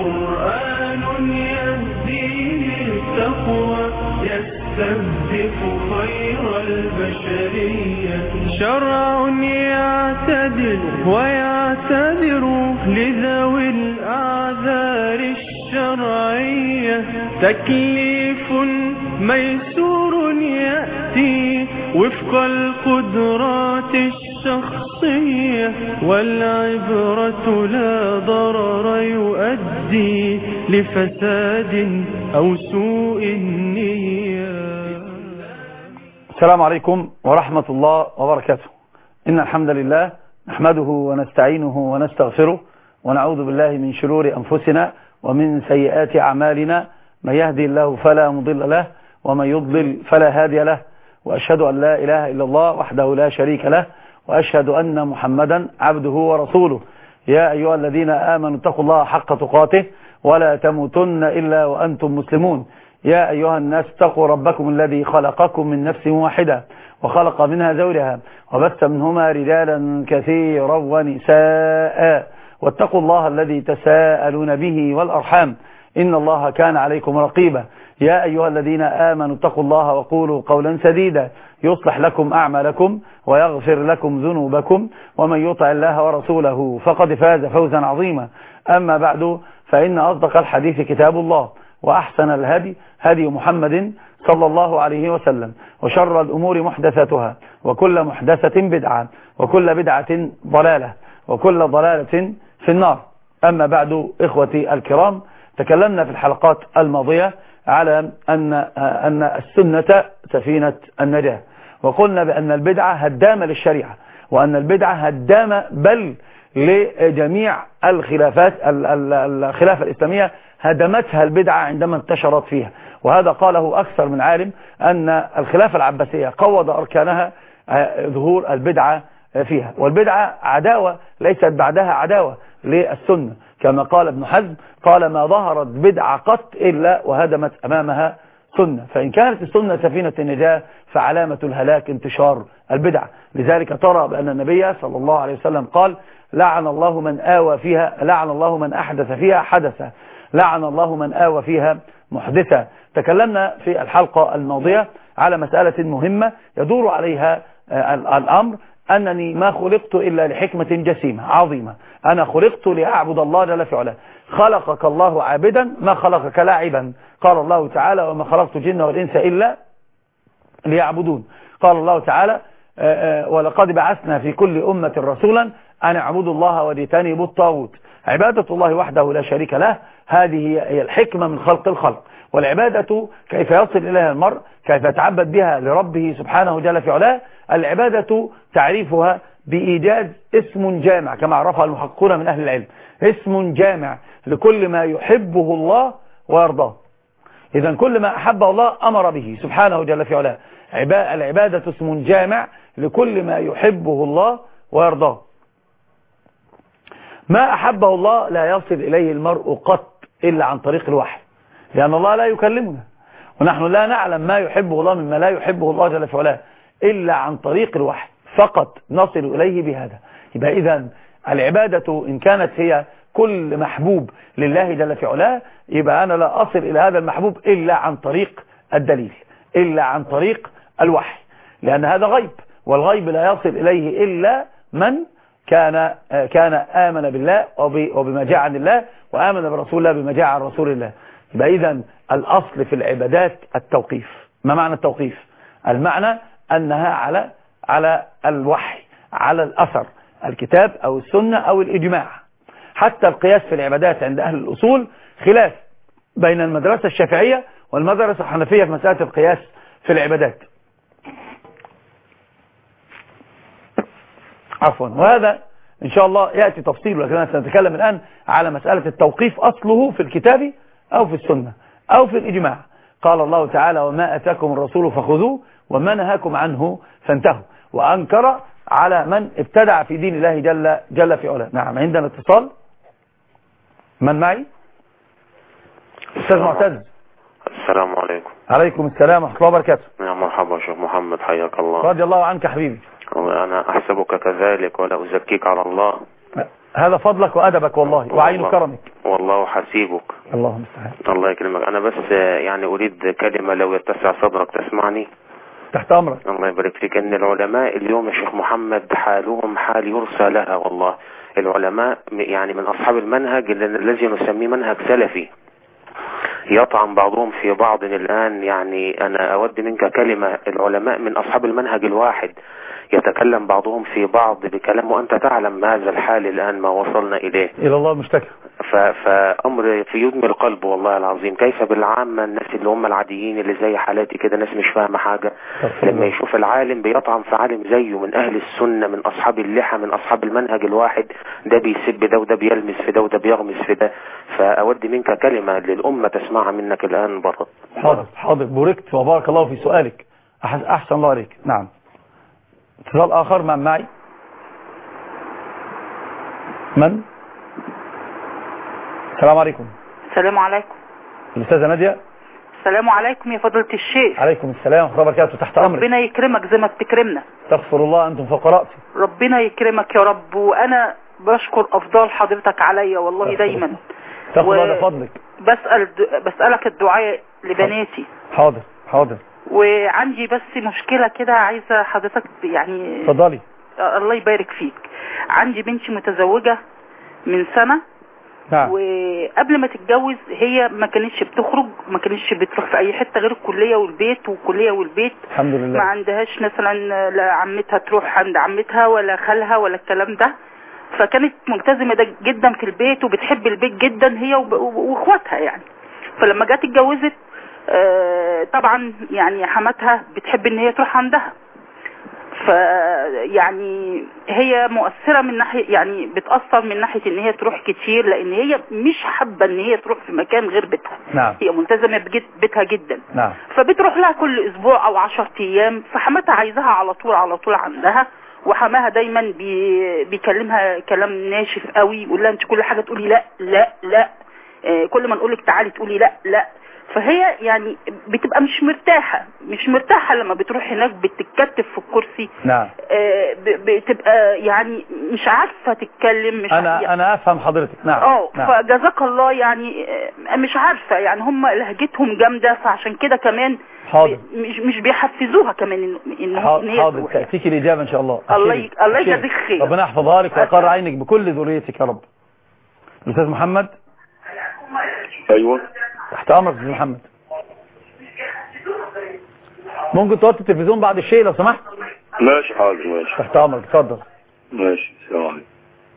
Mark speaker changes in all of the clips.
Speaker 1: قرآن يهدي للتقوى يستهدف خير البشرية شرع يعتدل ويعتذر لذوي الأعذار الشرعية تكليف ميسور يأتي وفق القدرات الشخصية والعبرة لا ضرر يؤدي لفساد أو سوء النية.
Speaker 2: السلام عليكم ورحمة الله وبركاته. إن الحمد لله نحمده ونستعينه ونستغفره ونعوذ بالله من شرور أنفسنا ومن سيئات أعمالنا، من يهدي الله فلا مضل له ومن يضلل فلا هادي له، وأشهد أن لا إله إلا الله وحده لا شريك له، وأشهد أن محمدا عبده ورسوله. يا أيها الذين آمنوا اتقوا الله حق تقاته ولا تموتن إلا وأنتم مسلمون. يا أيها الناس اتقوا ربكم الذي خلقكم من نفس واحدة وخلق منها زوجها وبث منهما رجالا كثيرا ونساء، واتقوا الله الذي تساءلون به والأرحام إن الله كان عليكم رقيبا. يا أيها الذين آمنوا اتقوا الله وقولوا قولا سديدا يصلح لكم أعمالكم ويغفر لكم ذنوبكم، ومن يطع الله ورسوله فقد فاز فوزا عظيما. أما بعد، فإن أصدق الحديث كتاب الله، وأحسن الهدي هدي محمد صلى الله عليه وسلم، وشر الأمور محدثاتها، وكل محدثة بدعة، وكل بدعة ضلالة، وكل ضلالة في النار. أما بعد، إخوتي الكرام، تكلمنا في الحلقات الماضية على أن السنة سفينة النجاة، وقلنا بأن البدعة هدامة للشريعة، وأن البدعة هدامة بل لجميع الخلافات. الخلافة الإسلامية هدمتها البدعة عندما انتشرت فيها، وهذا قاله أكثر من عالم أن الخلافة العباسية قوض أركانها ظهور البدعة فيها، والبدعة عداوة ليست بعدها عداوة للسنة، كما قال ابن حزم قال: ما ظهرت بدعة قط إلا وهدمت أمامها سنة. فإن كانت السنة سفينة النجاة فعلامة الهلاك انتشار البدعة. لذلك ترى بأن النبي صلى الله عليه وسلم قال: لعن الله من آوى فيها، لعن الله من أحدث فيها حدثا، لعن الله من آوى فيها محدثا. تكلمنا في الحلقة الماضية على مسألة مهمة يدور عليها الأمر، أنني ما خلقت إلا لحكمة جسيمة عظيمة، أنا خلقت لأعبد الله جل في علاه. خلقك الله عابدا، ما خلقك لاعبا. قال الله تعالى: وما خلقت الجن والإنس إلا ليعبدون. قال الله تعالى: ولقد بعثنا في كل أمة رسولا أن اعبدوا الله واجتنبوا الطاغوت. عبادة الله وحده لا شريك له، هذه هي الحكمة من خلق الخلق. والعبادة كيف يصل إليها المرء، كيف يتعبد بها لربه سبحانه جل في علاه. العبادة تعريفها بإيجاد اسم جامع كما عرفها المحققون من أهل العلم، اسم جامع لكل ما يحبه الله ويرضاه. إذن كل ما أحبه الله أمر به سبحانه جل في علاه. العبادة اسم جامع لكل ما يحبه الله ويرضاه. ما أحبه الله لا يصل إليه المرء قط إلا عن طريق الوحي، لأن الله لا يكلمنا، ونحن لا نعلم ما يحبه الله مما لا يحبه الله جل في علاه إلا عن طريق الوحي فقط نصل إليه بهذا. يبقى إذن العبادة إن كانت هي كل محبوب لله جل في علاه، يبقى أنا لا أصل إلى هذا المحبوب إلا عن طريق الدليل، إلا عن طريق الوحي، لأن هذا غيب، والغيب لا يصل إليه إلا من كان آمن بالله وبما جاء عن الله، وآمن برسول الله بما جاء عن رسول الله. يبقى إذن الأصل في العبادات التوقيف. ما معنى التوقيف؟ المعنى أنها على الوحي، على الأثر، الكتاب أو السنة أو الإجماع. حتى القياس في العبادات عند أهل الأصول خلاف بين المدرسة الشافعية والمدرسة الحنفية في مسألة القياس في العبادات. عفوا، وهذا إن شاء الله يأتي تفصيل، ولكن سنتكلم الآن على مسألة التوقيف أصله في الكتاب أو في السنة أو في الإجماع. قال الله تعالى: وما أتاكم الرسول فخذوه وما نهاكم عنه فانتهوا. وأنكر على من ابتدع في دين الله جل في علاه. نعم، عندنا اتصال. من معي؟ أستاذ معتز.
Speaker 3: السلام عليكم.
Speaker 2: عليكم السلام ورحمة الله وبركاته.
Speaker 3: يا مرحبا شيخ محمد، حياك الله.
Speaker 2: رضي الله عنك حبيبي.
Speaker 3: أنا أحسبك كذلك ولا أزكيك على الله.
Speaker 2: هذا فضلك وأدبك والله وعين كرمك.
Speaker 3: والله حسيبك.
Speaker 2: اللهم استعان.
Speaker 3: الله يكرمك. أنا بس يعني أريد كلمة لو يتسع صدرك تسمعني.
Speaker 2: تحت أمرك.
Speaker 3: الله يبارك فيك. أن العلماء اليوم يا شيخ محمد حالهم حال يرثى لها والله. العلماء يعني من أصحاب المنهج الذي نسميه منهج سلفي، يطعن بعضهم في بعض الآن. يعني أنا أود منك كلمة، العلماء من أصحاب المنهج الواحد يتكلم بعضهم في بعض بكلام، وأنت تعلم هذا الحال الآن ما وصلنا إليه.
Speaker 2: إلى الله مشتكى.
Speaker 3: فأمر في يدمي القلب والله العظيم. كيف بالعامة الناس اللي هم العاديين اللي زي حالاتي كده، ناس مش فاهمة حاجة، لما يشوف العالم بيطعن في عالم زيه من أهل السنة من أصحاب اللحى من أصحاب المنهج الواحد، ده بيسب ده وده بيلمس في ده وده بيغمس في ده. فأود منك كلمة للأمة تسمعها منك الآن برضه.
Speaker 2: حاضر حاضر. بوركت وبارك الله في سؤالك. أحسن الله عليك. نعم. اتصال آخر معي. من؟ السلام عليكم.
Speaker 4: السلام عليكم.
Speaker 2: الأستاذة نادية.
Speaker 4: السلام عليكم يا فضيلة الشيخ.
Speaker 2: عليكم السلام ورحمة الله وبركاته. تحت أمرك.
Speaker 4: ربنا يكرمك زي ما بتكرمنا.
Speaker 2: استغفر الله، أنتم فوق رأسي.
Speaker 4: ربنا يكرمك يا رب، وأنا بشكر أفضال حضرتك عليا والله دايما.
Speaker 2: استغفر الله لفضلك.
Speaker 4: بسألك الدعاء لبناتي.
Speaker 2: حاضر حاضر.
Speaker 4: وعندي بس مشكلة كده عايزة حضرتك يعني.
Speaker 2: اتفضلي.
Speaker 4: الله يبارك فيك. عندي بنتي متزوجة من سنة.
Speaker 2: نعم.
Speaker 4: وقبل ما تتجوز هي ما كانتش بتخرج، ما كانتش بتروح في اي حته غير الكليه والبيت والكليه والبيت.
Speaker 2: الحمد لله.
Speaker 4: ما عندهاش مثلا لا عمتها تروح عند عمتها ولا خالها ولا الكلام ده. فكانت ملتزمه جدا في البيت وبتحب البيت جدا هي واخواتها يعني. فلما جت اتجوزت طبعا يعني حماتها بتحب ان هي تروح عندها. فيعني هي مؤثرة من ناحية، يعني بتأثر من ناحية ان هي تروح كتير، لان هي مش حابة ان هي تروح في مكان غير بيتها.
Speaker 2: نعم.
Speaker 4: هي ملتزمة بيتها جدا.
Speaker 2: نعم.
Speaker 4: فبتروح لها كل اسبوع او 10 ايام، فحماتها عايزاها على طول عندها. وحماها دايما بيكلمها كلام ناشف قوي، يقول لها انت كل حاجة تقولي لا لا لا، كل ما نقولك تعالي تقولي لا لا. فهي يعني بتبقى مش مرتاحة لما بتروح هناك، بتتكتف في الكرسي.
Speaker 2: نعم.
Speaker 4: بتبقى يعني مش عارفة تتكلم. مش
Speaker 2: أنا أفهم حضرتك. نعم. نعم.
Speaker 4: فجزاك الله يعني مش عارفة يعني هم لهجتهم جامدة، فعشان كده كمان
Speaker 2: حاضر.
Speaker 4: مش بيحفزوها كمان ان هي
Speaker 2: حاضر. تأتيك الإجابة إن شاء الله.
Speaker 4: الله يجزيك خير.
Speaker 2: ربنا يحفظها لك ويقر عينك بكل ذريتك يا رب. الأستاذ محمد.
Speaker 3: أيوة.
Speaker 2: تحت أمرك يا محمد. ممكن توطي التلفزيون بعد الشيء لو سمحت؟
Speaker 3: ماشي حاضر. ماشي.
Speaker 2: تحت أمرك. اتفضل.
Speaker 3: ماشي. السلام عليكم.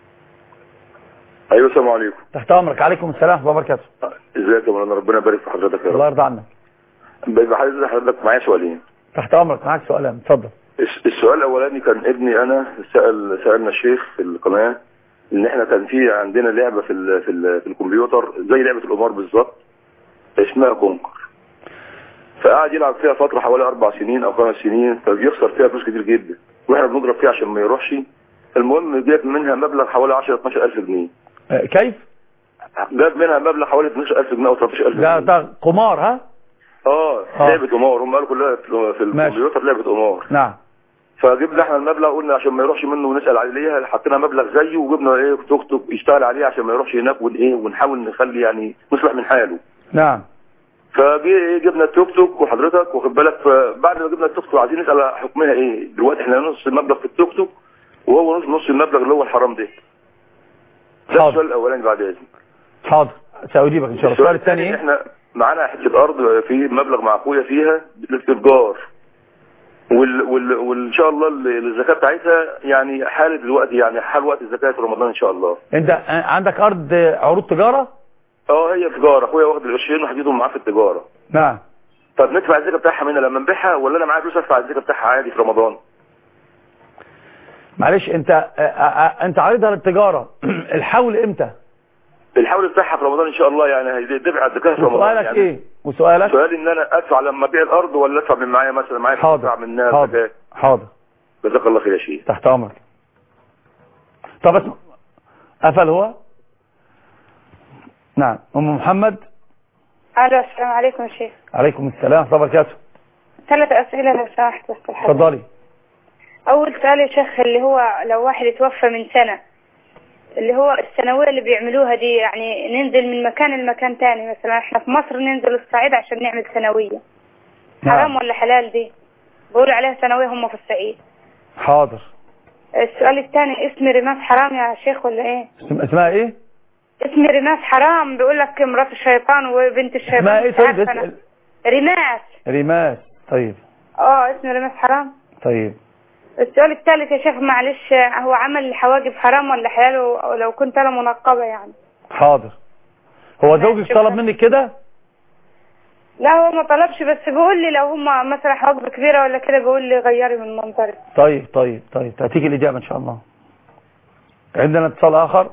Speaker 3: أيوة السلام عليكم.
Speaker 2: تحت أمرك. عليكم السلام ورحمة الله وبركاته.
Speaker 3: ازيك يا مولانا؟ ربنا يبارك في حضرتك يا رب.
Speaker 2: الله يرضى عنك.
Speaker 3: عايز حضرتك معايا سؤالين.
Speaker 2: تحت أمرك. معاك سؤالين. اتفضل.
Speaker 3: السؤال الأولاني كان ابني أنا سألنا الشيخ في القناة إن إحنا كان في عندنا لعبة في الكمبيوتر زي لعبة القمار بالظبط اسمها كونكر. فقعد يلعب فيها فترة حوالي 4 سنين أو 5 سنين، فبيخسر فيها فلوس كتير جدا وإحنا بنضرب فيها عشان ما يروحش. المهم جاب منها مبلغ حوالي 10-12 ألف جنيه.
Speaker 2: كيف؟
Speaker 3: جاب منها مبلغ حوالي 12,000 جنيه أو 13,000 جنيه.
Speaker 2: ده قمار ها؟
Speaker 3: لعبة قمار. هم قالوا كلها في الكمبيوتر لعبة قمار.
Speaker 2: نعم.
Speaker 3: فجبنا احنا المبلغ، قلنا عشان ما يروحش منه ونسأل عليه، حطينا مبلغ زيه وجبنا توك توك يشتغل عليه عشان ما يروحش هناك ونحاول نخلي يعني نصلح من حاله.
Speaker 2: نعم.
Speaker 3: جبنا التوك توك وحضرتك واخد بالك. فبعد ما جبنا التوك توك عايزين نسأل حكمها ايه دلوقتي. احنا نص المبلغ في التوك توك وهو نص المبلغ اللي هو الحرام ده. ده السؤال الاولاني بعد اذنك.
Speaker 2: حاضر سأجيبك ان شاء الله. السؤال الثاني
Speaker 3: احنا معانا حته ارض في مبلغ مع اخويا فيها للتجار، وان شاء الله الزكاه بتاعتها يعني حال دلوقتي، يعني حال وقت الزكاه في رمضان ان شاء الله.
Speaker 2: انت عندك ارض عروض تجاره؟
Speaker 3: هي تجاره. اخويا واخد القرشين وحديدهم معاه في التجاره.
Speaker 2: نعم.
Speaker 3: طب ندفع الزكاه بتاعها منها لما نبيعها، ولا انا معايا فلوس ادفع الزكاه بتاعها عادي في رمضان؟
Speaker 2: معلش انت عارضها للتجاره الحول امتى؟
Speaker 3: الحول بتاعها في رمضان ان شاء الله، يعني هيدفع الزكاه في رمضان.
Speaker 2: وسؤالك
Speaker 3: يعني
Speaker 2: ايه؟ وسؤالك؟
Speaker 3: سؤالي ان انا ادفع لما ابيع الارض ولا ادفع من معايا مثلا معايا ادفع منها الزكاه.
Speaker 2: حاضر.
Speaker 3: جزاك الله خير يا شيخ.
Speaker 2: تحت امرك. طب اسمع. قفل هو؟ نعم. ام محمد.
Speaker 5: الو السلام عليكم يا شيخ.
Speaker 2: عليكم السلام ورحمه الله وبركاته.
Speaker 5: 3 اسئله لو سمحت بس.
Speaker 2: اتفضلي.
Speaker 5: اول سؤال يا شيخ، اللي هو لو واحد اتوفى من سنه اللي هو الثانوية اللي بيعملوها دي، يعني ننزل من مكان لمكان تاني، مثلا احنا في مصر ننزل الصعيد عشان نعمل ثانوية. حرام ولا حلال دي؟ بقولوا عليها ثانوية هم في الصعيد.
Speaker 2: حاضر.
Speaker 5: السؤال الثاني، اسم رماس حرام يا شيخ ولا ايه؟
Speaker 2: اسمها ايه؟
Speaker 5: اسم رماس حرام، بيقول لك مرات الشيطان وبنت الشيطان.
Speaker 2: اسمها ايه طيب؟
Speaker 5: رماس.
Speaker 2: رماس. طيب.
Speaker 5: اسم رماس حرام.
Speaker 2: طيب.
Speaker 5: السؤال الثالث يا شيخ معلش، هو عمل الحواجب حرام ولا حلال لو كنت انا منقبة يعني؟
Speaker 2: حاضر. هو زوجك طلب منك كده؟
Speaker 5: لا هو ما طلبش، بس بيقول لي لو هم مثلا حواجب كبيرة ولا كده بيقول لي غيري من منظري.
Speaker 2: طيب هتيجي الإجابة إن شاء الله. عندنا اتصال آخر.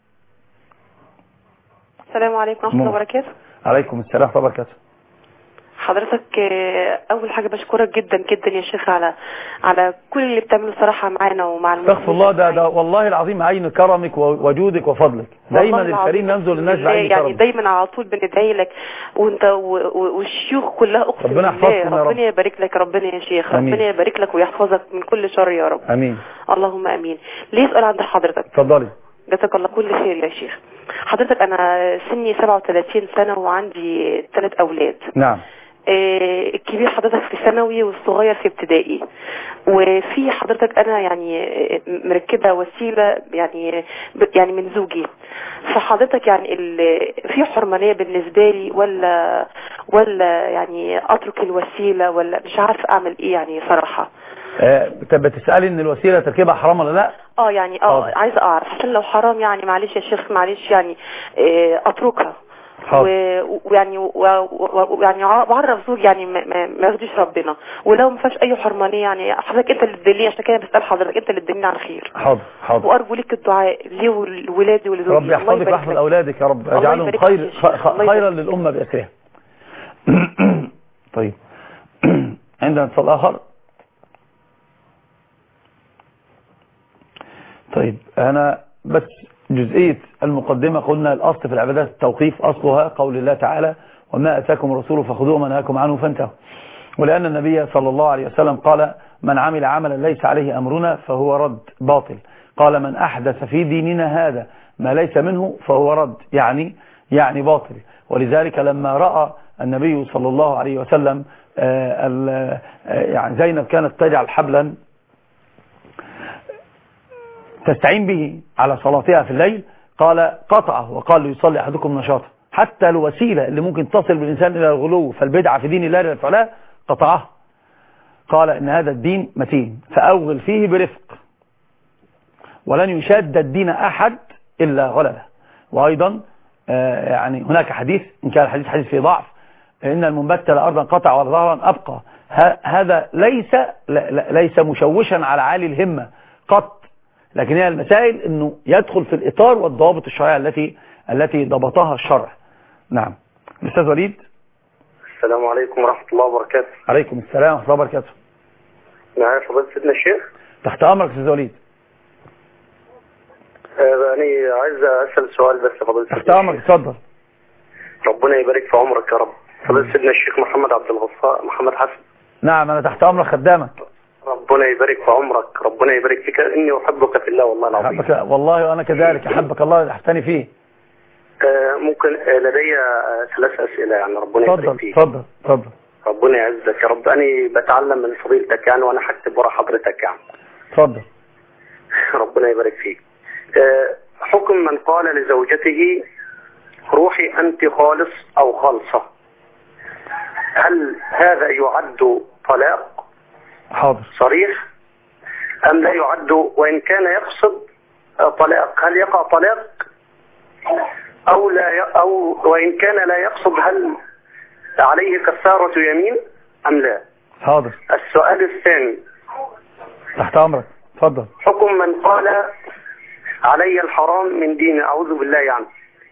Speaker 6: السلام عليكم ورحمة الله وبركاته.
Speaker 2: عليكم السلام ورحمة الله وبركاته.
Speaker 6: حضرتك أول حاجة بشكرك جدا جدا يا شيخ على كل اللي بتعمله صراحة معانا ومع المسلمين.
Speaker 2: استغفر الله، ده والله العظيم عين كرمك وجودك وفضلك. دايما الكريم ينزل للناس بعين كرمك.
Speaker 6: يعني دايما على طول بندعي لك، وانت والشيوخ كلها اقسم
Speaker 2: ربنا يحفظكم يا رب.
Speaker 6: ربنا يبارك لك ربنا يا شيخ.
Speaker 2: أمين.
Speaker 6: ربنا يبارك لك ويحفظك من كل شر يا رب.
Speaker 2: امين.
Speaker 6: اللهم امين. ليه سؤال عند حضرتك؟
Speaker 2: اتفضلي.
Speaker 6: جزاك الله كل خير يا شيخ. حضرتك انا سني 37 سنة وعندي 3 اولاد.
Speaker 2: نعم.
Speaker 6: الكبير حضرتك في ثانوي والصغير في ابتدائي، وفي حضرتك انا يعني مركبه وسيله يعني من زوجي. فحضرتك يعني في حرمانيه بالنسبه لي ولا يعني اترك الوسيله، ولا مش عارف اعمل ايه يعني صراحه.
Speaker 2: بتسالي ان الوسيله تركيبها حرام ولا لا؟
Speaker 6: يعني عايزه اعرف، عشان لو حرام يعني معلش يا شيخ معلش يعني اتركها. ويعني وعرف زوج يعني ما يرضيش ربنا، ولو ما فيهاش اي حرمانيه يعني حضرتك انت اللي تدلني، عشان كده بسال حضرتك انت اللي تدلني على الخير.
Speaker 2: حاضر.
Speaker 6: وارجو لك الدعاء لي ولولادي ولزوجي.
Speaker 2: رب يحفظك ويحفظ اولادك يا رب، اجعلهم خيرا للامه باسرها. طيب. عندنا اتصال اخر. طيب انا بس جزئية المقدمة قلنا الأصل في العبادات التوقيف، أصلها قول الله تعالى وما أتاكم الرسول فخذوه وما نهاكم عنه فانتهوا. ولأن النبي صلى الله عليه وسلم قال من عمل عملا ليس عليه أمرنا فهو رد باطل. قال من أحدث في ديننا هذا ما ليس منه فهو رد يعني باطل. ولذلك لما رأى النبي صلى الله عليه وسلم يعني زينب كانت تجعل حبلا تستعين به على صلاتها في الليل، قال قطعه وقال يصلي أحدكم نشاطه. حتى الوسيلة اللي ممكن تصل بالإنسان إلى الغلو فالبدعة في دين الله للفعلاء قطعه. قال إن هذا الدين متين فأوغل فيه برفق، ولن يشاد الدين أحد إلا غلبه. وأيضا يعني هناك حديث إن كان الحديث حديث فيه ضعف، إن المنبت لأرضا قطع وظهرا أبقى. هذا ليس مشوشا على عالي الهمة قط، لكن هي المسائل انه يدخل في الاطار والضوابط الشرعيه التي ضبطها الشرع. نعم. الاستاذ وليد.
Speaker 7: السلام عليكم ورحمه الله وبركاته.
Speaker 2: عليكم السلام ورحمه الله وبركاته.
Speaker 7: معايا فضيله سيدنا الشيخ.
Speaker 2: تحت امرك استاذ وليد.
Speaker 7: انا عايز اسال سؤال بس فضيله
Speaker 2: تحت امرك اتفضل.
Speaker 7: ربنا يبارك في عمرك يا رب. فضيله سيدنا الشيخ محمد عبد الغفار محمد حسن.
Speaker 2: نعم انا تحت امرك خدامك.
Speaker 7: ربنا يبارك في عمرك، ربنا يبارك فيك، اني احبك في الله والله العظيم.
Speaker 2: احبك والله وانا كذلك، احبك الله احتني فيه.
Speaker 7: ممكن لدي 3 اسئله يعني. ربنا يبارك فيك.
Speaker 2: اتفضل.
Speaker 7: ربنا يعزك يا رب. انا بتعلم من فضيلتك يعني، وانا هكتب ورا حضرتك يعني.
Speaker 2: اتفضل.
Speaker 7: ربنا يبارك فيك. حكم من قال لزوجته روحي انت خالص او خالصه، هل هذا يعد طلاق
Speaker 2: حاضر
Speaker 7: صريح ام لا يعد؟ وان كان يقصد طلاق هل يقع طلاق او لا او وان كان لا يقصد هل عليه كفارة يمين ام لا؟
Speaker 2: حاضر.
Speaker 7: السؤال الثاني.
Speaker 2: تحت امرك اتفضل.
Speaker 7: حكم من قال علي الحرام من دين اعوذ بالله يعني،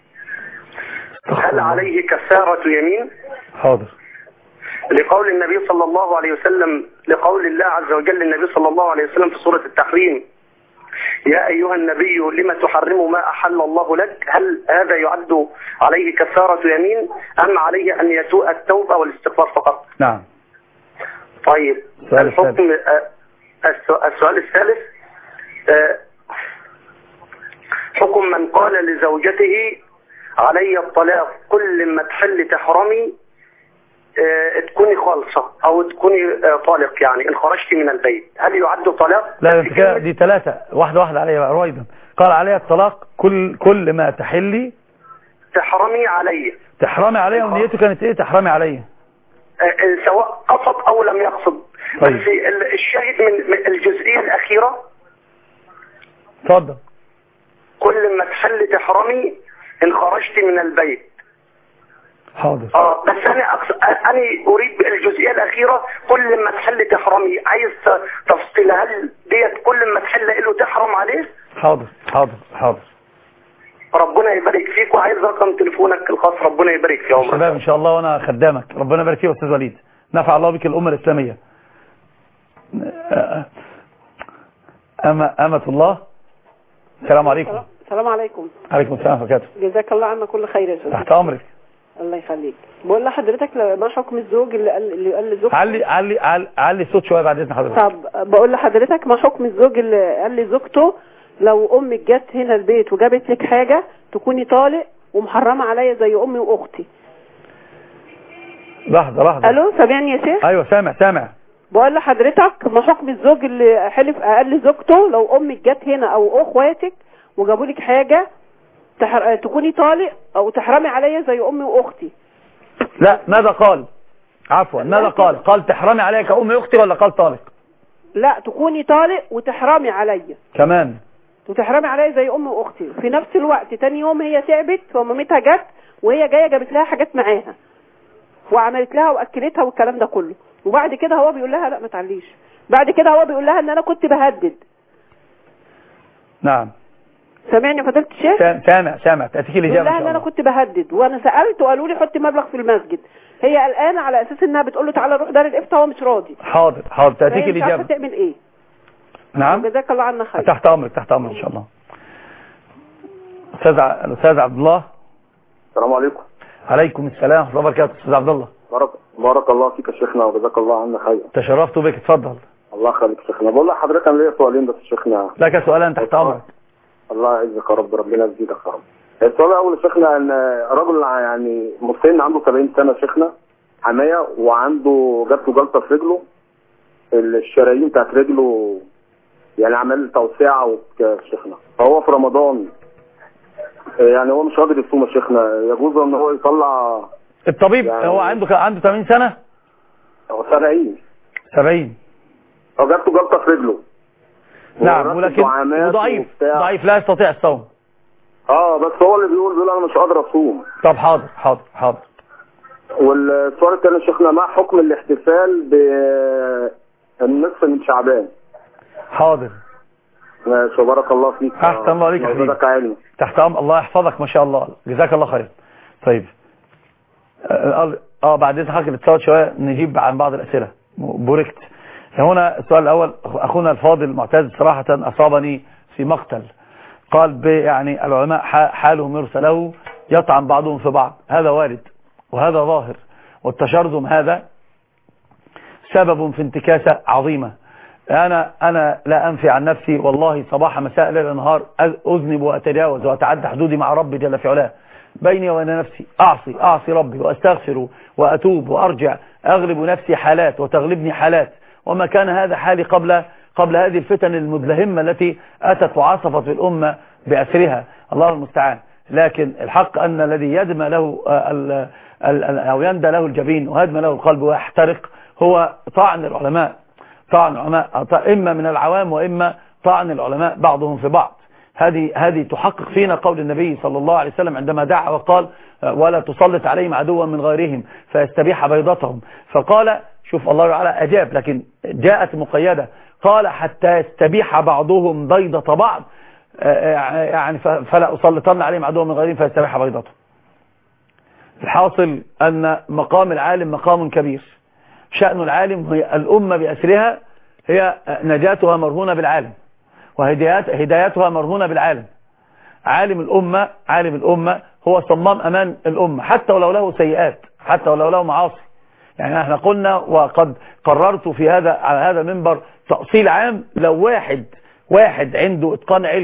Speaker 7: هل عليه كفارة يمين؟
Speaker 2: حاضر.
Speaker 7: لقول النبي صلى الله عليه وسلم، لقول الله عز وجل للنبي صلى الله عليه وسلم في سورة التحريم يا أيها النبي لما تحرم ما أحل الله لك، هل هذا يعد عليه كفارة يمين أم عليه أن يسوء التوبة والاستغفار فقط؟
Speaker 2: نعم.
Speaker 7: طيب الحكم. السؤال الثالث. حكم من قال لزوجته علي الطلاق كل ما تحل تحرمي تكوني خالصة او تكوني طالق، يعني ان خرجتي من البيت، هل يعد طلاق؟
Speaker 2: لا انت كده دي ثلاثة، واحدة عليها بقى رويدا. قال عليها الطلاق كل ما تحلي
Speaker 7: تحرمي علي.
Speaker 2: تحرمي عليها، ونيته كانت ايه؟ تحرمي عليها
Speaker 7: سواء قصد او لم يقصد.
Speaker 2: طيب.
Speaker 7: بس الشاهد من الجزئية الاخيرة
Speaker 2: اتفضل.
Speaker 7: كل ما تحل تحرمي ان خرجت من البيت.
Speaker 2: حاضر.
Speaker 7: بس انا اريد الجزئيه الاخيره كل ما تحل تحرمي، عايز تفصيل، هل ديت كل ما تحل له تحرم عليه؟
Speaker 2: حاضر حاضر حاضر.
Speaker 7: ربنا يبارك فيك، وعايز رقم تليفونك الخاص. ربنا يبارك في عمرك
Speaker 2: شباب ان شاء الله، وانا خدامك. ربنا يبارك فيك يا استاذ وليد، نفع الله بك الامه الاسلاميه. أمة الله. السلام عليكم.
Speaker 8: السلام عليكم.
Speaker 2: عليكم السلام ورحمة الله.
Speaker 8: جزاك الله عنا كل خير يا استاذ.
Speaker 2: تحت امرك.
Speaker 8: الله يخليك. بقول لحضرتك ما حكم الزوج اللي قال لزوجته؟
Speaker 2: علي الصوت شويه بعد اذن حضرتك.
Speaker 8: طب بقول لحضرتك ما حكم الزوج اللي قال لزوجته لو امك جت هنا البيت وجابت لك حاجه تكوني طالق ومحرمه عليا زي امي واختي؟
Speaker 2: لحظه.
Speaker 8: الو سامعني يا شيخ؟
Speaker 2: ايوه سامع.
Speaker 8: بقول لحضرتك ما حكم الزوج اللي حلف قال لزوجته لو امك جت هنا او اخواتك وجابوا لك حاجه تكوني طالق او تحرمي عليا زي امي واختي؟
Speaker 2: لا، ماذا قال؟ عفوا، ماذا قال؟ قال تحرمي عليا كأمي واختي ولا قال طالق؟
Speaker 8: لا، تكوني طالق وتحرمي عليا
Speaker 2: كمان،
Speaker 8: وتحرمي عليا زي امي واختي. في نفس الوقت تاني يوم هي تعبت ومامتها جت وهي جايه جابت لها حاجات معاها وعملت لها واكلتها والكلام ده كله، وبعد كده هو بيقول لها لا ما تعليش، بعد كده هو بيقول لها ان انا كنت بهدد.
Speaker 2: نعم.
Speaker 8: سامعني فضيلة الشيخ؟
Speaker 2: سامع. تأتيك الإجابة إن شاء الله.
Speaker 8: ان انا كنت بهدد، وانا سألت وقالوا لي حطي مبلغ في المسجد. هي قلقانه على اساس انها بتقول له تعالى نروح دار الافتاء، هو مش راضي.
Speaker 2: حاضر تأتيك الإجابة.
Speaker 8: مش عارفه تعمل ايه.
Speaker 2: نعم.
Speaker 8: جزاك الله عنا خير.
Speaker 2: تحت امرك ان شاء الله. الاستاذ عبد الله.
Speaker 9: السلام عليكم.
Speaker 2: عليكم السلام ورحمه الله وبركاته. استاذ عبد الله.
Speaker 9: بارك الله فيك يا شيخنا وجزاك الله عنا خير.
Speaker 2: تشرفت بك، اتفضل.
Speaker 9: الله يخليك يا شيخنا. بقول لحضرتك انا ليا سؤالين بس يا شيخنا.
Speaker 2: لك سؤالان تحت امرك.
Speaker 9: الله يعزك يا رب، ربنا يزيدك يا رب. السؤال الاول يا شيخنا ان رجل يعني مسن عنده 70 سنه يا شيخنا، حمايه، وعنده جات له جلطه في رجله، الشرايين بتاعت رجله يعني عمل توسعه يا شيخنا، فهو في رمضان يعني هو مش قادر يصوم يا شيخنا، يجوز ان هو يطلع
Speaker 2: الطبيب
Speaker 9: يعني
Speaker 2: هو عنده 80 سنه؟
Speaker 9: هو 70. هو جات له جلطه في رجله.
Speaker 2: نعم، ولكن ضعيف لا يستطيع الصوم.
Speaker 9: بس هو اللي بيقول انا مش قادر اصوم.
Speaker 2: طب حاضر.
Speaker 9: والسؤال الثاني يا شيخنا، ما حكم الاحتفال بالنصف من شعبان؟
Speaker 2: حاضر.
Speaker 9: ماشي، بارك الله فيك.
Speaker 2: احسن الله عليك يا حبيبي. تحت امر، الله يحفظك ما شاء الله، جزاك الله خير. طيب بعد اذن حضرتك نتساوي شويه نجيب عن بعض الاسئله. بوركت. هنا السؤال الاول، اخونا الفاضل معتز صراحه اصابني في مقتل. قال يعني العلماء حالهم يرثى له، يطعن بعضهم في بعض، هذا وارد وهذا ظاهر، والتشرذم هذا سبب في انتكاسة عظيمة. أنا لا أنفي عن نفسي والله، صباح مساء ليل نهار أذنب وأتجاوز وأتعدى حدودي مع ربي جل في علاه، بيني وبين نفسي أعصي ربي وأستغفر وأتوب وأرجع، أغلب نفسي حالات وتغلبني حالات، وما كان هذا حالي قبل هذه الفتن المدلهمة التي أتت وعصفت في الأمة بأسرها، الله المستعان. لكن الحق أن الذي يدمى له أو يندى له الجبين وهدم له القلب ويحترق هو طعن العلماء، إما من العوام وإما طعن العلماء بعضهم في بعض. هذه تحقق فينا قول النبي صلى الله عليه وسلم عندما دعا وقال ولا تسلط عليهم عدوا من غيرهم فيستبيح بيضتهم، فقال شوف الله تعالى أجاب، لكن جاءت مقيدة، قال حتى يستبيح بعضهم بيضة بعض، يعني فلا أسلطن عليهم عدوا من غيرهم فيستبيح بيضتهم. الحاصل أن مقام العالم مقام كبير، شأن العالم هي الأمة بأسرها، هي نجاتها مرهونة بالعالم وهدايتها مرهونة بالعالم. عالم الأمة هو صمام أمان الأمة، حتى ولو له سيئات، حتى ولو له معاصي. يعني احنا قلنا وقد قررت في على هذا المنبر تأصيل عام، لو واحد عنده اتقان علم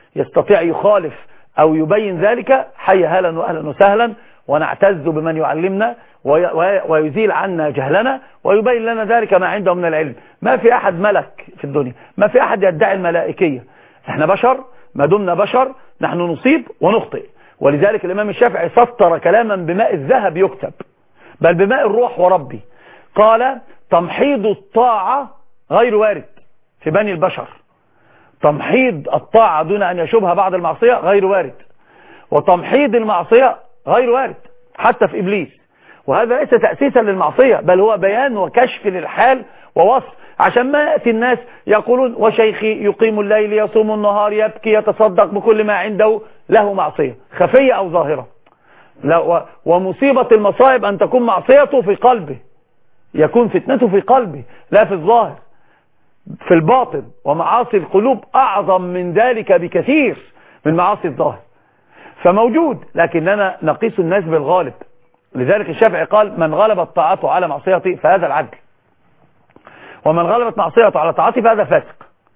Speaker 2: يستطيع يخالف أو يبين ذلك، حي هلا وأهلا وسهلا، ونعتز بمن يعلمنا ويزيل عنا جهلنا ويبين لنا ذلك ما عنده من العلم. ما في أحد ملك في الدنيا، ما في أحد يدعي الملائكية. احنا بشر، ما دمنا بشر نحن نصيب ونخطئ. ولذلك الإمام الشافعي سطر كلاما بماء الذهب يكتب، بل بماء الروح وربي. قال: تمحيض الطاعة غير وارد في بني البشر، تمحيض الطاعة دون أن يشوبها بعض المعصية غير وارد، وتمحيض المعصية غير وارد حتى في إبليس. وهذا ليس تأسيسا للمعصية، بل هو بيان وكشف للحال ووصف، عشان ما يأتي الناس يقولون: وشيخي يقيم الليل يصوم النهار يبكي يتصدق بكل ما عنده، له معصية خفية أو ظاهرة. ومصيبة المصائب أن تكون معصيته في قلبه، يكون فتنته في قلبه لا في الظاهر، في الباطن. ومعاصي القلوب أعظم من ذلك بكثير من معاصي الظاهر. فموجود، لكننا نقيس الناس بالغالب. لذلك الشافعي قال: من غلبت طاعته على معصيته فهذا العدل، ومن غلبت معصيته على طاعته فهذا فاسق.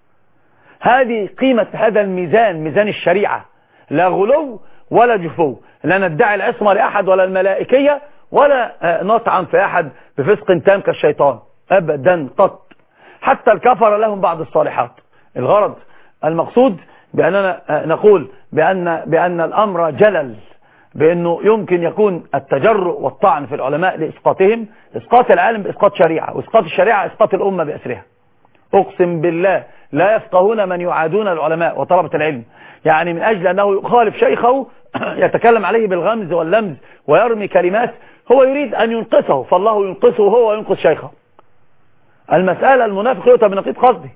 Speaker 2: هذه قيمة هذا الميزان، ميزان الشريعة، لا غلو ولا جفو، لا ندعي العصمة لأحد ولا الملائكية، ولا نطعن في أحد بفسق تام كالشيطان أبدا قط. حتى الكفر لهم بعض الصالحات. الغرض المقصود بأننا نقول بأن الأمر جلل، بأنه يمكن يكون التجرؤ والطعن في العلماء لإسقاطهم، إسقاط العالم بإسقاط شريعة، وإسقاط الشريعة إسقاط الأمة بأسرها. أقسم بالله لا يفقهون من يعادون العلماء وطلبة العلم، يعني من أجل أنه يخالف شيخه يتكلم عليه بالغمز واللمز ويرمي كلمات، هو يريد أن ينقصه، فالله ينقصه هو وينقص شيخه. المسألة المنافق يؤتى بنقيض قصده،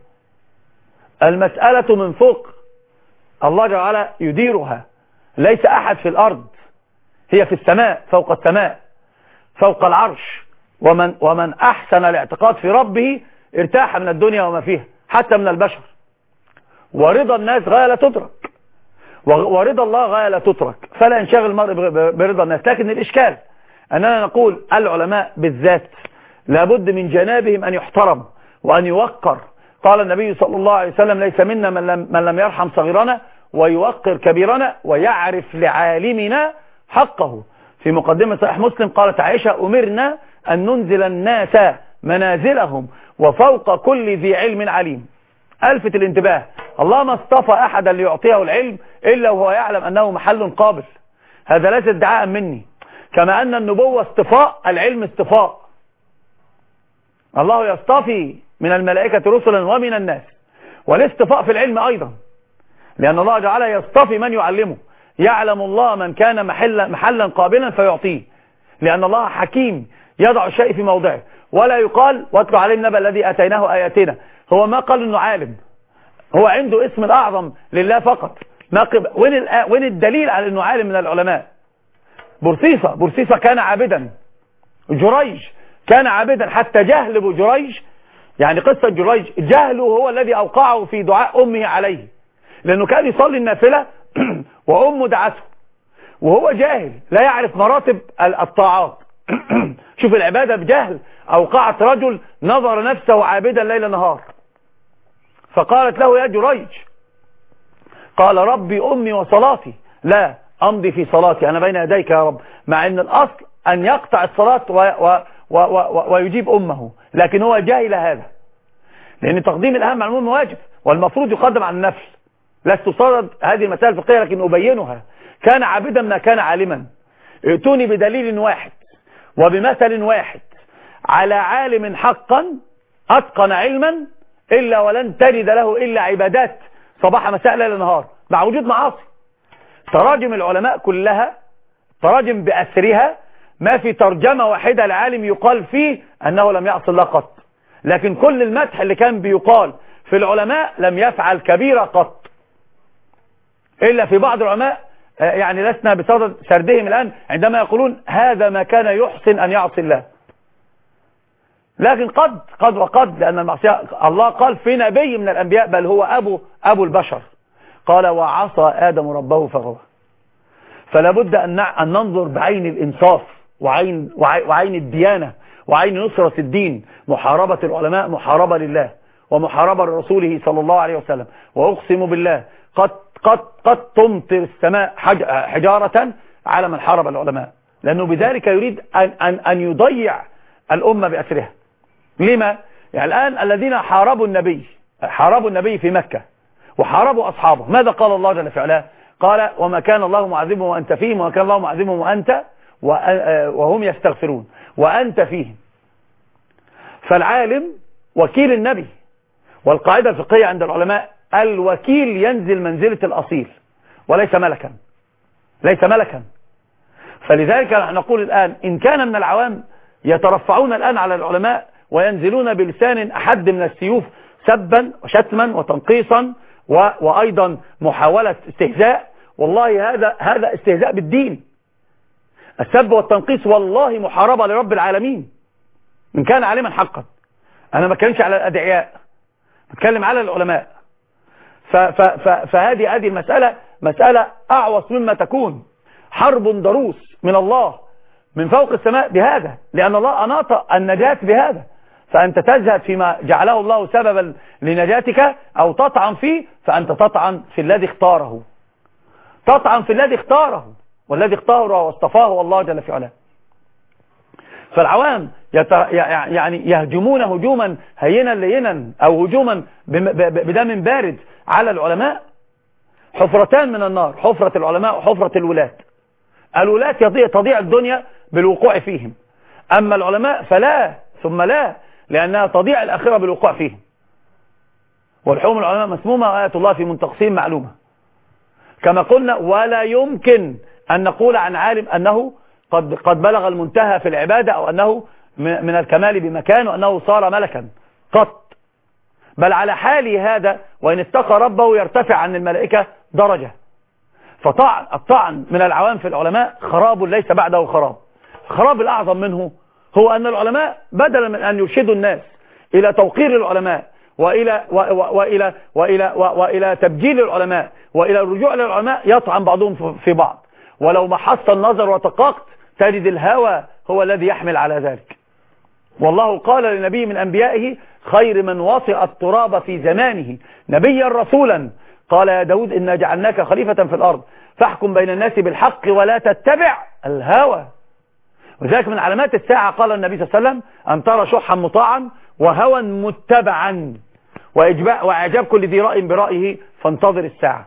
Speaker 2: المسألة من فوق، الله جل وعلا يديرها، ليس أحد في الأرض، هي في السماء، فوق السماء، فوق العرش. ومن أحسن الاعتقاد في ربه ارتاح من الدنيا وما فيها، حتى من البشر. ورضا الناس غاية لا تدرك، ورضا الله غاية لا تترك، فلا ينشغل المرء برضا الناس. لكن الإشكال أننا نقول العلماء بالذات لابد من جنابهم أن يحترم وأن يوقر. قال النبي صلى الله عليه وسلم: ليس منا من لم يرحم صغيرنا ويوقر كبيرنا ويعرف لعالمنا حقه. في مقدمة صحيح مسلم قالت عائشة: أمرنا أن ننزل الناس منازلهم وفوق كل ذي علم عليم. ألفت الانتباه، الله ما اصطفى أحدا ليعطيه العلم إلا وهو يعلم أنه محل قابل. هذا ليس ادعاء مني، كما أن النبوة اصطفاء، العلم اصطفاء. الله يصطفي من الملائكة رسلا ومن الناس، والاصطفاء في العلم أيضا، لأن الله جعل يصطفي من يعلمه. يعلم الله من كان محلا قابلا فيعطيه، لأن الله حكيم يضع الشيء في موضعه. ولا يقال: واتلو عليهم نبأ الذي آتيناه آياتنا. هو ما قال إنه عالم، هو عنده اسم الأعظم لله فقط. وين الدليل على إنه عالم من العلماء؟ بورسيسة كان عابدا، جريج كان عابدا، حتى جهل بجريج، يعني قصة جريج جهله هو الذي أوقعه في دعاء أمه عليه، لأنه كان يصلي النافلة وأمه دعته وهو جاهل لا يعرف مراتب الطاعات. شوف العبادة بجهل أوقعت رجل نظر نفسه عابدا ليل نهار، فقالت له: يا جريج، قال: ربي أمي وصلاتي، لا أمضي في صلاتي، أنا بين يديك يا رب. مع أن الأصل أن يقطع الصلاة ويجيب أمه، لكن هو جاهل هذا، لأن تقديم الأهم على المهم واجب، والمفروض يقدم على النفل. لست صدد هذه المسائل الفقهية لكن أبينها. كان عابدا ما كان عالما. ائتوني بدليل واحد وبمثل واحد على عالم حقا أتقن علما إلا ولن تجد له إلا عبادات صباح مساء ليل نهار مع وجود معاصي. تراجم العلماء كلها تراجم بأسرها، ما في ترجمة واحدة لعالم يقال فيه أنه لم يعصي الله قط، لكن كل المدح اللي كان بيقال في العلماء لم يفعل كبيرة قط، إلا في بعض العلماء يعني لسنا بصدد سردهم الآن عندما يقولون هذا ما كان يحسن أن يعصي الله. لكن قد لأن المعصية الله قال في نبي من الأنبياء بل هو أبو البشر، قال: وعصى آدم ربه فغوى. فلا بد أن ننظر بعين الإنصاف وعين الديانة وعين نصرة الدين. محاربة العلماء محاربة لله ومحاربة لرسوله صلى الله عليه وسلم. وأقسم بالله قد تمطر السماء حجارة على من حارب العلماء، لأنه بذلك يريد أن يضيع الأمة بأسرها. لما؟ يعني الآن الذين حاربوا النبي في مكة وحاربوا أصحابه، ماذا قال الله جل في علاه؟ قال وما كان الله معذبهم وأنت فيهم، وما كان الله معذبهم وأنت وهم يستغفرون وأنت فيهم. فالعالم وكيل النبي، والقاعدة الفقهية عند العلماء الوكيل ينزل منزلة الأصيل وليس ملكا، ليس ملكا. فلذلك نحن نقول الآن إن كان من العوام يترفعون الآن على العلماء وينزلون بلسان أحد من السيوف سبا وشتما وتنقيصا وأيضا محاولة استهزاء، والله هذا استهزاء بالدين. السب والتنقيص والله محاربة لرب العالمين من كان عالما حقا. أنا ما بتكلمش على الأدعياء، بتكلم على العلماء. فهذه المسألة مسألة أعوص مما تكون، حرب ضروس من الله من فوق السماء بهذا، لأن الله أناط النجاة بهذا. فأنت تزهد فيما جعله الله سببا لنجاتك أو تطعن فيه، فأنت تطعن في الذي اختاره، تطعن في الذي اختاره، والذي اختاره واصطفاه الله جل في علاه. فالعوام يعني يهجمون هجوما هينا لينا أو هجوما بدم بارد على العلماء. حفرتان من النار، حفرة العلماء وحفرة الولاة. الولاة تضيع الدنيا بالوقوع فيهم، أما العلماء فلا ثم لا، لأنها تضيع الآخرة بالوقوع فيهم. والحوم العلماء مسمومة وآية الله في منتقصين معلومة كما قلنا. ولا يمكن أن نقول عن عالم أنه قد بلغ المنتهى في العبادة أو أنه من الكمال بمكان وأنه صار ملكا قط، بل على حاله هذا وإن اتقى ربه يرتفع عن الملائكة درجة. فالطعن من العوام في العلماء خراب ليس بعده خراب. الخراب الأعظم منه هو أن العلماء بدلا من أن يرشدوا الناس إلى توقير العلماء وإلى تبجيل العلماء وإلى الرجوع للعلماء، يطعن بعضهم في بعض. ولو محصت النظر وتقاقت تجد الهوى هو الذي يحمل على ذلك. والله قال لنبي من أنبيائه خير من وطئ التراب في زمانه نبيا رسولا قال يا داود إنا جعلناك خليفة في الأرض فاحكم بين الناس بالحق ولا تتبع الهوى. وذلك من علامات الساعة قال النبي صلى الله عليه وسلم أن ترى شحا مطاعا وهوى متبعا وإعجاب كل ذي رأي برأيه فانتظر الساعة.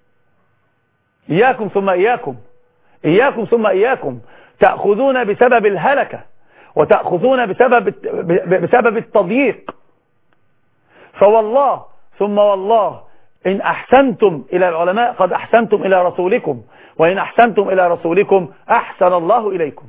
Speaker 2: إياكم ثم إياكم، إياكم ثم إياكم، تأخذون بسبب الهلكة وتأخذون بسبب التضييق. فوالله ثم والله إن أحسنتم إلى العلماء قد أحسنتم إلى رسولكم، وإن أحسنتم إلى رسولكم أحسن الله إليكم.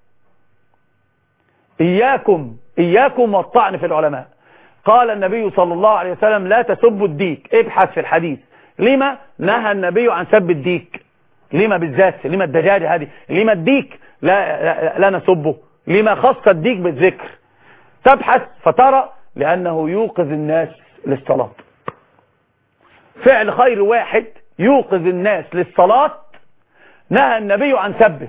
Speaker 2: إياكم والطعن في العلماء. قال النبي صلى الله عليه وسلم لا تسبوا الديك. ابحث في الحديث لما نهى النبي عن سب الديك، لما بالذات، لما الدجاجة هذه، لما الديك لا نسبه، لما خص الديك بالذكر. تبحث فترى لأنه يوقظ الناس للصلاة. فعل خير واحد يوقظ الناس للصلاة نهى النبي عن سبه.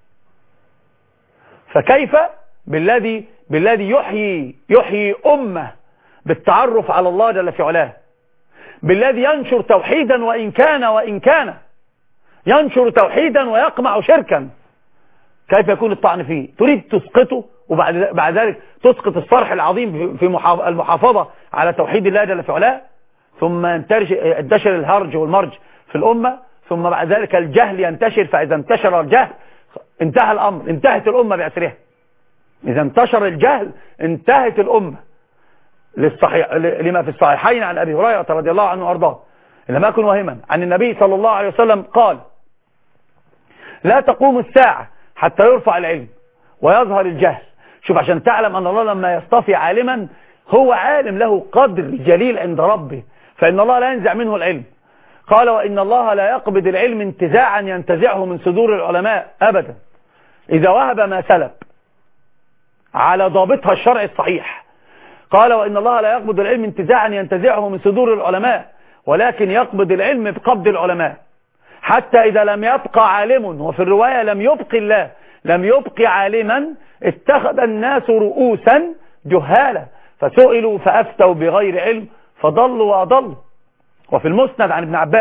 Speaker 2: فكيف بالذي يحيي أمة بالتعرف على الله جل في علاه، بالذي ينشر توحيدا وإن كان ينشر توحيدا ويقمع شركا، كيف يكون الطعن فيه؟ تريد تسقطه وبعد ذلك تسقط الصرح العظيم في المحافظة على توحيد الله جل في علاه، ثم ينتشر الهرج والمرج في الأمة، ثم بعد ذلك الجهل ينتشر. فإذا انتشر الجهل انتهى الأمر، انتهت الأمة بأسرها. إذا انتشر الجهل انتهت الأمة. لما في الصحيحين عن أبي هريرة رضي الله عنه وأرضاه لم يكن وهما عن النبي صلى الله عليه وسلم قال لا تقوم الساعة حتى يرفع العلم ويظهر الجهل. شوف عشان تعلم أن الله لما يصطفي عالما هو عالم له قدر جليل عند ربه، فإن الله لا ينزع منه العلم. قال وإن الله لا يقبض العلم انتزاعا ينتزعه من صدور العلماء أبدا، إذا وهب ما سلب على ضابطها الشرع الصحيح. قال وإن الله لا يقبض العلم انتزاعا ينتزعه من صدور العلماء، ولكن يقبض العلم بقبض العلماء، حتى إذا لم يبقى عالم، وفي الرواية لم يبقي الله، لم يبقي عالما، اتخذ الناس رؤوسا جهالا فسئلوا فأفتوا بغير علم فضلوا وأضلوا. وفي المسند عن ابن عباس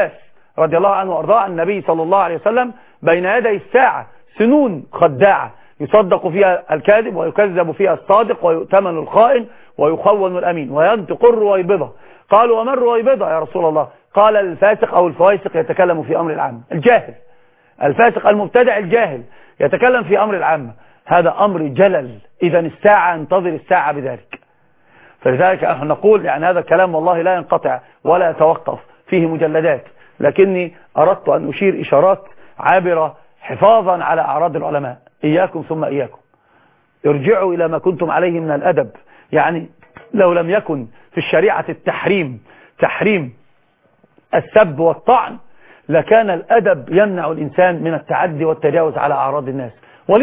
Speaker 2: رضي الله عنه وأرضاه عن النبي صلى الله عليه وسلم بين يدي الساعة سنون خداعة يصدق فيها الكاذب ويكذب فيها الصادق ويؤتمن الخائن ويخون الأمين وينطق الرويبضة. قالوا وما الرويبضة يا رسول الله؟ قال الفاسق أو الفواسق يتكلم في أمر العامة، الجاهل، الفاسق المبتدع الجاهل يتكلم في أمر العامة. هذا أمر جلل، إذا الساعة انتظر الساعة بذلك. فلذلك نحن نقول يعني هذا الكلام والله لا ينقطع ولا يتوقف، فيه مجلدات، لكني أردت أن أشير إشارات عابرة حفاظا على أعراض العلماء. إياكم ثم إياكم، ارجعوا إلى ما كنتم عليه من الأدب. يعني لو لم يكن في الشريعة تحريم السب والطعن لكان الأدب يمنع الإنسان من التعدي والتجاوز على أعراض الناس.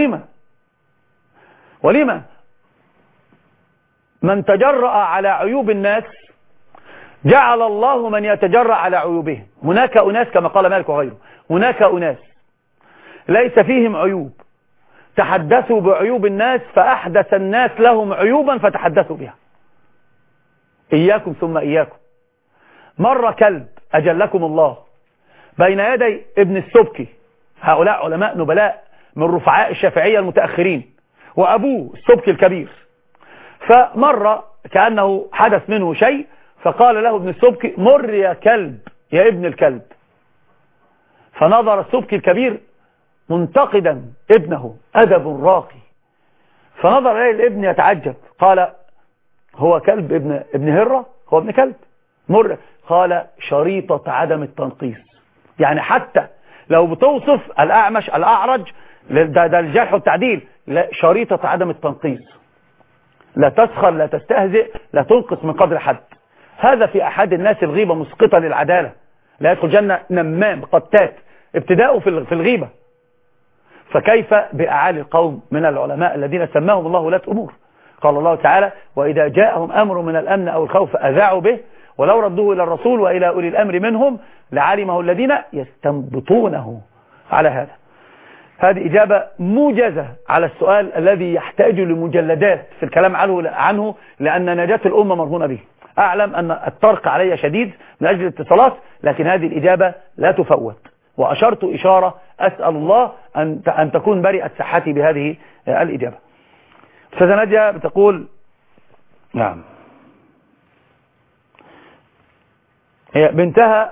Speaker 2: ولما من تجرأ على عيوب الناس جعل الله من يتجرأ على عيوبهم. هناك أناس كما قال مالك وغيره، هناك أناس ليس فيهم عيوب تحدثوا بعيوب الناس فأحدث الناس لهم عيوبا فتحدثوا بها. إياكم ثم إياكم. مر كلب أجلكم الله بين يدي ابن السبكي، هؤلاء علماء نبلاء من رفعاء الشافعية المتأخرين، وأبوه السبكي الكبير، فمر كأنه حدث منه شيء فقال له ابن السبكي مر يا كلب يا ابن الكلب. فنظر السبكي الكبير منتقدا ابنه أدب راقي، فنظر إليه الابن يتعجب، قال هو كلب ابن هرة؟ هو ابن كلب؟ مر. قال شريطة عدم التنقيص. يعني حتى لو بتوصف الأعمش الأعرج ده الجرح والتعديل، لا، شريطة عدم التنقيص، لا تسخر لا تستهزئ لا تنقص من قدر حد. هذا في أحد الناس الغيبة مسقطة للعدالة، لا يدخل جنة نمام قتات، ابتداءه في الغيبة. فكيف بأعالي القوم من العلماء الذين سماهم الله ولاة أمور؟ قال الله تعالى وإذا جاءهم أمر من الأمن أو الخوف أذاعوا به ولو ردوه إلى الرسول وإلى أولي الأمر منهم لعلمه الذين يستنبطونه على هذا. هذه إجابة موجزة على السؤال الذي يحتاج لمجلدات في الكلام عنه لأن نجاة الأمة مرهونة به. أعلم أن الطرق علي شديد من أجل الاتصالات، لكن هذه الإجابة لا تفوت، وأشرت إشارة أسأل الله أن تكون برئت صحتي بهذه الإجابة. أستاذة نادية بتقول نعم هي بنتها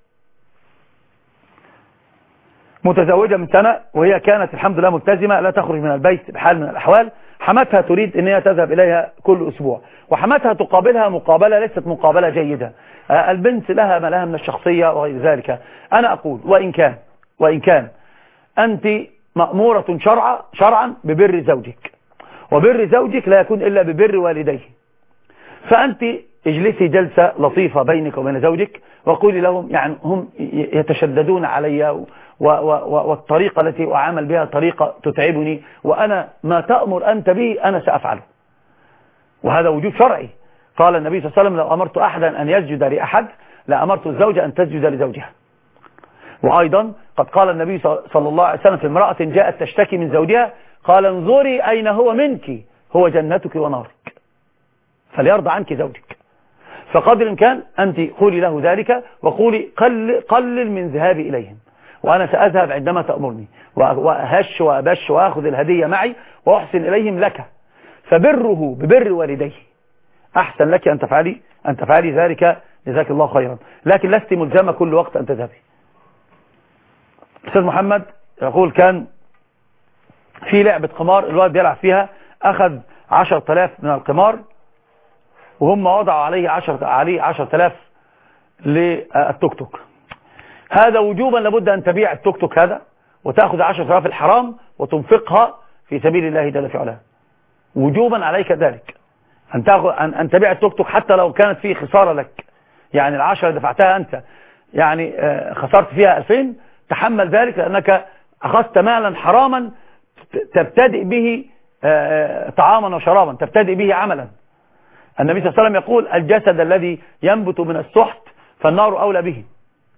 Speaker 2: متزوجة من سنة وهي كانت الحمد لله ملتزمة لا تخرج من البيت بحال من الأحوال. حماتها تريد أن هي تذهب إليها كل أسبوع، وحماتها تقابلها مقابلة ليست مقابلة جيدة. البنت لها ما لها من الشخصية وغير ذلك. أنا أقول وإن كان أنت مأمورة شرعا ببر زوجك، وبر زوجك لا يكون إلا ببر والديه. فأنت اجلسي جلسة لطيفة بينك وبين زوجك وقولي لهم يعني هم يتشددون علي والطريقة التي أعامل بها طريقة تتعبني، وأنا ما تأمر أنت به أنا سأفعله، وهذا وجود شرعي. قال النبي صلى الله عليه وسلم لو أمرت أحدا أن يسجد لأحد لأمرت الزوجة أن تسجد لزوجها. وأيضا قد قال النبي صلى الله عليه وسلم في امرأة جاءت تشتكي من زوجها قال انظري أين هو منك، هو جنتك ونارك، فليرضى عنك زوجك. فقدر الإمكان أنت قولي له ذلك وقولي قلل من ذهابي إليهم، وأنا سأذهب عندما تأمرني وأهش وأبش وأخذ الهدية معي وأحسن إليهم لك. فبره ببر والديه أحسن لك أن تفعلي ذلك، جزاك الله خيرا، لكن لست ملزمة كل وقت أن تذهبي. أستاذ محمد يقول كان في لعبة قمار الوالد بيلعب فيها، أخذ 10,000 من القمار وهم وضعوا عليه 10,000 للتوك توك. هذا وجوبا لابد أن تبيع التوك توك هذا وتأخذ 10,000 الحرام وتنفقها في سبيل الله جل في علاه. وجوبا عليك ذلك أن تبيع التوك توك حتى لو كانت فيه خسارة لك، يعني 10 دفعتها أنت يعني خسرت فيها 2000 تحمل ذلك لأنك أخذت مالا حراما تبتدئ به طعاما وشرابا، تبتدئ به عملا. النبي صلى الله عليه وسلم يقول الجسد الذي ينبت من السحت فالنار أولى به.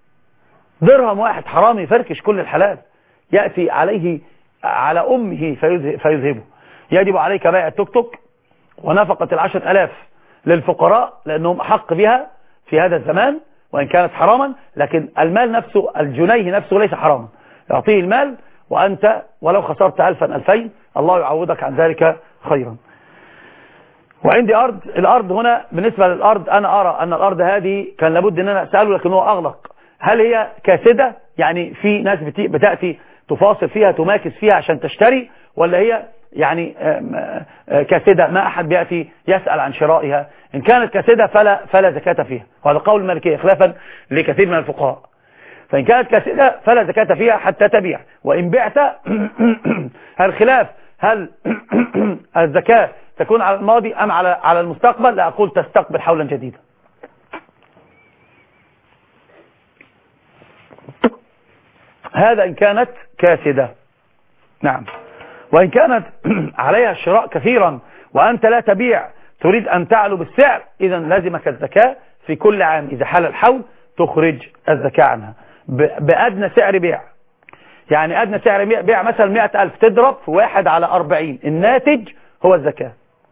Speaker 2: درهم واحد حرامي يفركش كل الحلال يأتي عليه على أمه فيذهبه. يجب عليك بيع التوك توك ونفقة 10,000 للفقراء لأنهم أحق بها في هذا الزمان، وإن كانت حراما، لكن المال نفسه الجنيه نفسه ليس حراما، يعطيه المال وأنت ولو خسرت 1000 2000 الله يعوضك عن ذلك خيرا. وعندي أرض، الأرض هنا بالنسبة للأرض أنا أرى أن الأرض هذه كان لابد أن أنا أسأله، لكن هو أغلق. هل هي كاسدة؟ يعني في ناس بتأتي تفاصل فيها تماكس فيها عشان تشتري، ولا هي يعني كاسدة ما أحد بيأتي يسأل عن شرائها؟ إن كانت كاسدة فلا زكاة فيها، وهذا قول المالكية خلافا لكثير من الفقهاء. فإن كانت كاسدة فلا زكاة فيها حتى تبيع، وإن بعت الخلاف هل الزكاة تكون على الماضي أم على المستقبل؟ لا أقول تستقبل حولا جديدا. هذا إن كانت كاسدة. نعم. وإن كانت عليها الشراء كثيرا وأنت لا تبيع تريد أن تعلو بالسعر، إذا لازمك الزكاة في كل عام إذا حال الحول تخرج الزكاة عنها بأدنى سعر بيع. يعني أدنى سعر بيع مثلا 100,000 تضرب في 1/40، الناتج هو الزكاة.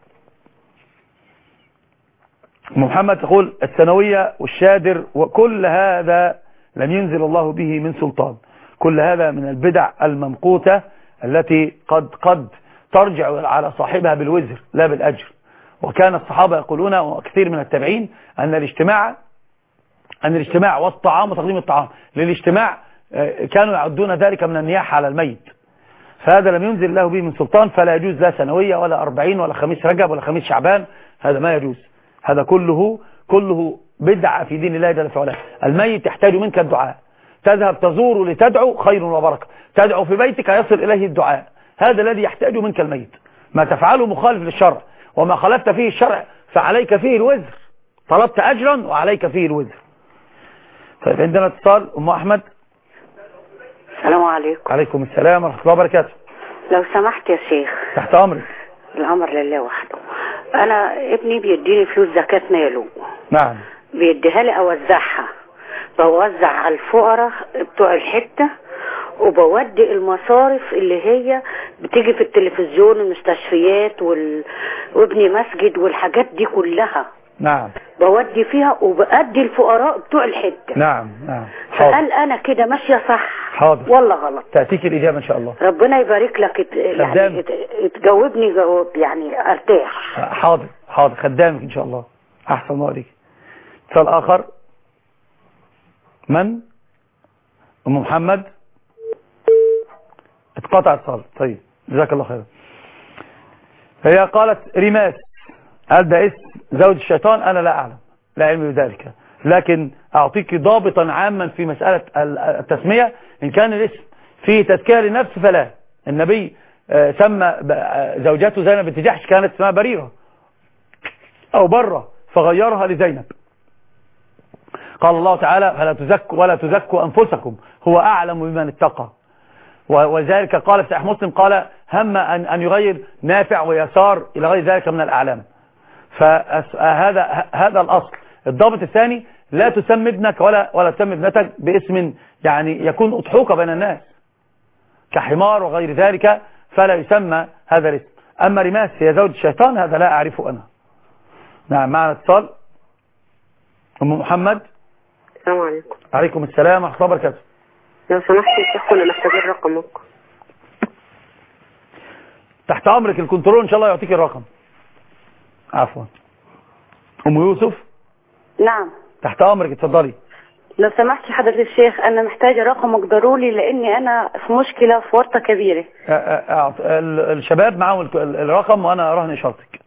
Speaker 2: محمد تقول الثانوية والشادر وكل هذا لم ينزل الله به من سلطان، كل هذا من البدع الممقوتة التي قد ترجع على صاحبها بالوزر لا بالأجر. وكان الصحابة يقولون وكثير من التابعين أن الاجتماع والطعام وتقديم الطعام للاجتماع كانوا يعدون ذلك من النياحة على الميت. فهذا لم ينزل الله به من سلطان، فلا يجوز لا ثانوية ولا 40 ولا خميس رجب ولا خميس شعبان، هذا ما يجوز. هذا كله بدعة في دين الله جل وعلا. الميت يحتاج منك الدعاء، تذهب تزور لتدعو خير وبركة، تدعو في بيتك يصل إليه الدعاء، هذا الذي يحتاج منك الميت. ما تفعله مخالف للشرع، وما خالفت فيه الشرع فعليك فيه الوزر، طلبت أجرا وعليك فيه الوزر. طيب عندنا اتصال. أم أحمد.
Speaker 10: السلام عليكم.
Speaker 2: عليكم السلام ورحمة الله وبركاته.
Speaker 10: لو سمحت يا شيخ.
Speaker 2: تحت أمرك.
Speaker 10: الأمر لله وحده. أنا ابني بيديني فلوس زكاة ماله.
Speaker 2: نعم.
Speaker 10: بيديها لي أوزعها، بوزع على الفقراء بتوع الحتة، وبودي المصارف اللي هي بتيجي في التلفزيون، المستشفيات وابني مسجد والحاجات دي كلها.
Speaker 2: نعم.
Speaker 10: بودي فيها وبأدي الفقراء بتوع الحتة.
Speaker 2: نعم.
Speaker 10: فقال أنا كده ماشية صح؟
Speaker 2: حاضر.
Speaker 10: والله غلط؟
Speaker 2: تأتيك الإجابة إن شاء الله.
Speaker 10: ربنا يبارك لك، يعني تجاوبني جواب يعني ارتاح.
Speaker 2: حاضر خدامك إن شاء الله. أحسن الله عليك. اتصال آخر. من؟ أم محمد. اتقطع اتصال. طيب جزاك الله خيرا. هي قالت رماس، هل ده اسم زوج الشيطان؟ أنا لا أعلم، لا علم بذلك، لكن أعطيك ضابطا عاما في مسألة التسمية. إن كان الاسم فيه تزكية للنفس فلا. النبي سمى زوجته زينب بنت جحش، كانت اسمها بريرة أو برة، فغيرها لزينب. قال الله تعالى فلا تزكوا ولا تزكوا أنفسكم هو أعلم بمن اتقى. وذلك قال في صحيح مسلم قال هم أن يغير نافع ويسار إلى غير ذلك من الأعلام. فهذا الأصل. الضابط الثاني لا تسمي ابنك ولا تسمي ابنتك باسم يعني يكون أضحوك بين الناس كحمار وغير ذلك، فلا يسمى هذا الاسم. أما رماس هي زوج الشيطان هذا لا أعرفه أنا. نعم. معنا اتصال. أم محمد.
Speaker 11: السلام عليكم.
Speaker 2: عليكم السلام ورحمة الله وبركاته.
Speaker 11: لو سمحت يا شيخ كنا محتاجين رقمك.
Speaker 2: تحت أمرك، الكنترول إن شاء الله يعطيك الرقم. عفوا. أم يوسف.
Speaker 11: نعم.
Speaker 2: تحت أمرك، اتفضلي.
Speaker 11: لو سمحت حضرة الشيخ أنا محتاجة رقمك ضروري، لأني أنا في مشكلة في ورطة كبيرة.
Speaker 2: الشباب معهم الرقم وأنا أراهن إشارتك.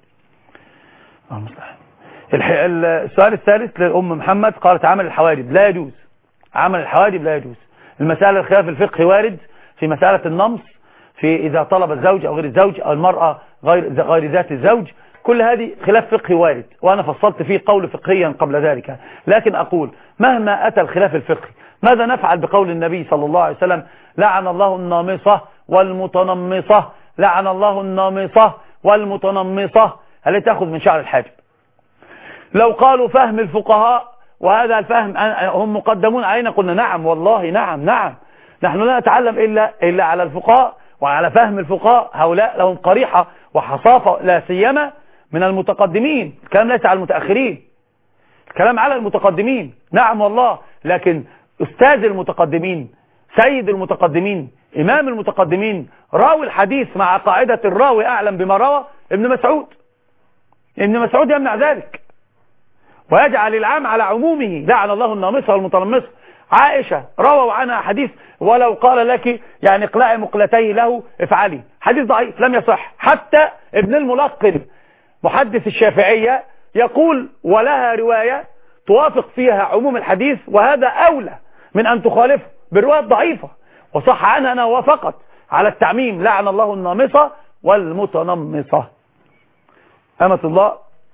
Speaker 2: السؤال الثالث لأم محمد، قالت عمل الحواجب لا يجوز. عمل الحواجب لا يجوز. المسألة الخلاف الفقهي وارد في مسألة النمص، في إذا طلب الزوج أو غير الزوج أو المرأة غير ذات الزوج، كل هذه خلاف فقهي وارد، وأنا فصلت فيه قول فقهيا قبل ذلك. لكن أقول مهما أتى الخلاف الفقهي ماذا نفعل بقول النبي صلى الله عليه وسلم لعن الله النامصة والمتنمصة، لعن الله النامصة والمتنمصة التي تأخذ من شعر الحاجب. لو قالوا فهم الفقهاء وهذا الفهم هم مقدمون علينا قلنا نعم والله نعم. نحن لا نتعلم إلا على الفقهاء وعلى فهم الفقهاء، هؤلاء لهم قريحة وحصافة لا سيما من المتقدمين، الكلام ليس على المتأخرين. كلام على المتقدمين، نعم والله، لكن أستاذ المتقدمين، سيد المتقدمين، إمام المتقدمين، راوي الحديث مع قاعدة الراوي أعلم بما روى ابن مسعود. ابن مسعود يمنع ذلك ويجعل العام على عمومه، لعن الله النامصة والمتنمصة. عائشة رووا عنها حديث ولو قال لك يعني اقلعي مقلتي له افعلي، حديث ضعيف لم يصح. حتى ابن الملقن محدث الشافعية يقول ولها رواية توافق فيها عموم الحديث، وهذا أولى من أن تخالفه بالرواية الضعيفة، وصح عنها أنه وافقت على التعميم، لعن الله النامصة والمتنمصة. أمة الله،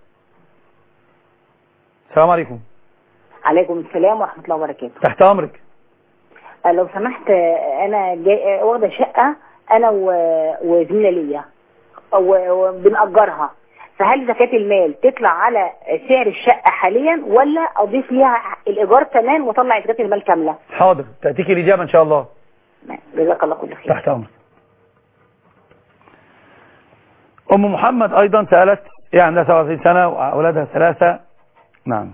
Speaker 2: السلام عليكم.
Speaker 12: عليكم السلام ورحمة الله وبركاته.
Speaker 2: تحت أمرك.
Speaker 12: لو سمحت، أنا واخدة شقة أنا وزميلة ليا وبنأجرها، فهل زكاة المال تطلع على سعر الشقة حاليا ولا أضيف ليها الإيجار كمان وطلع زكاة المال كاملة؟
Speaker 2: حاضر، تأتيك الإجابة إن شاء الله.
Speaker 12: جزاك الله كل خير.
Speaker 2: تحت أمرك. أم محمد أيضا سألت، يعني عندها 37 سنة وأولادها 3. نعم.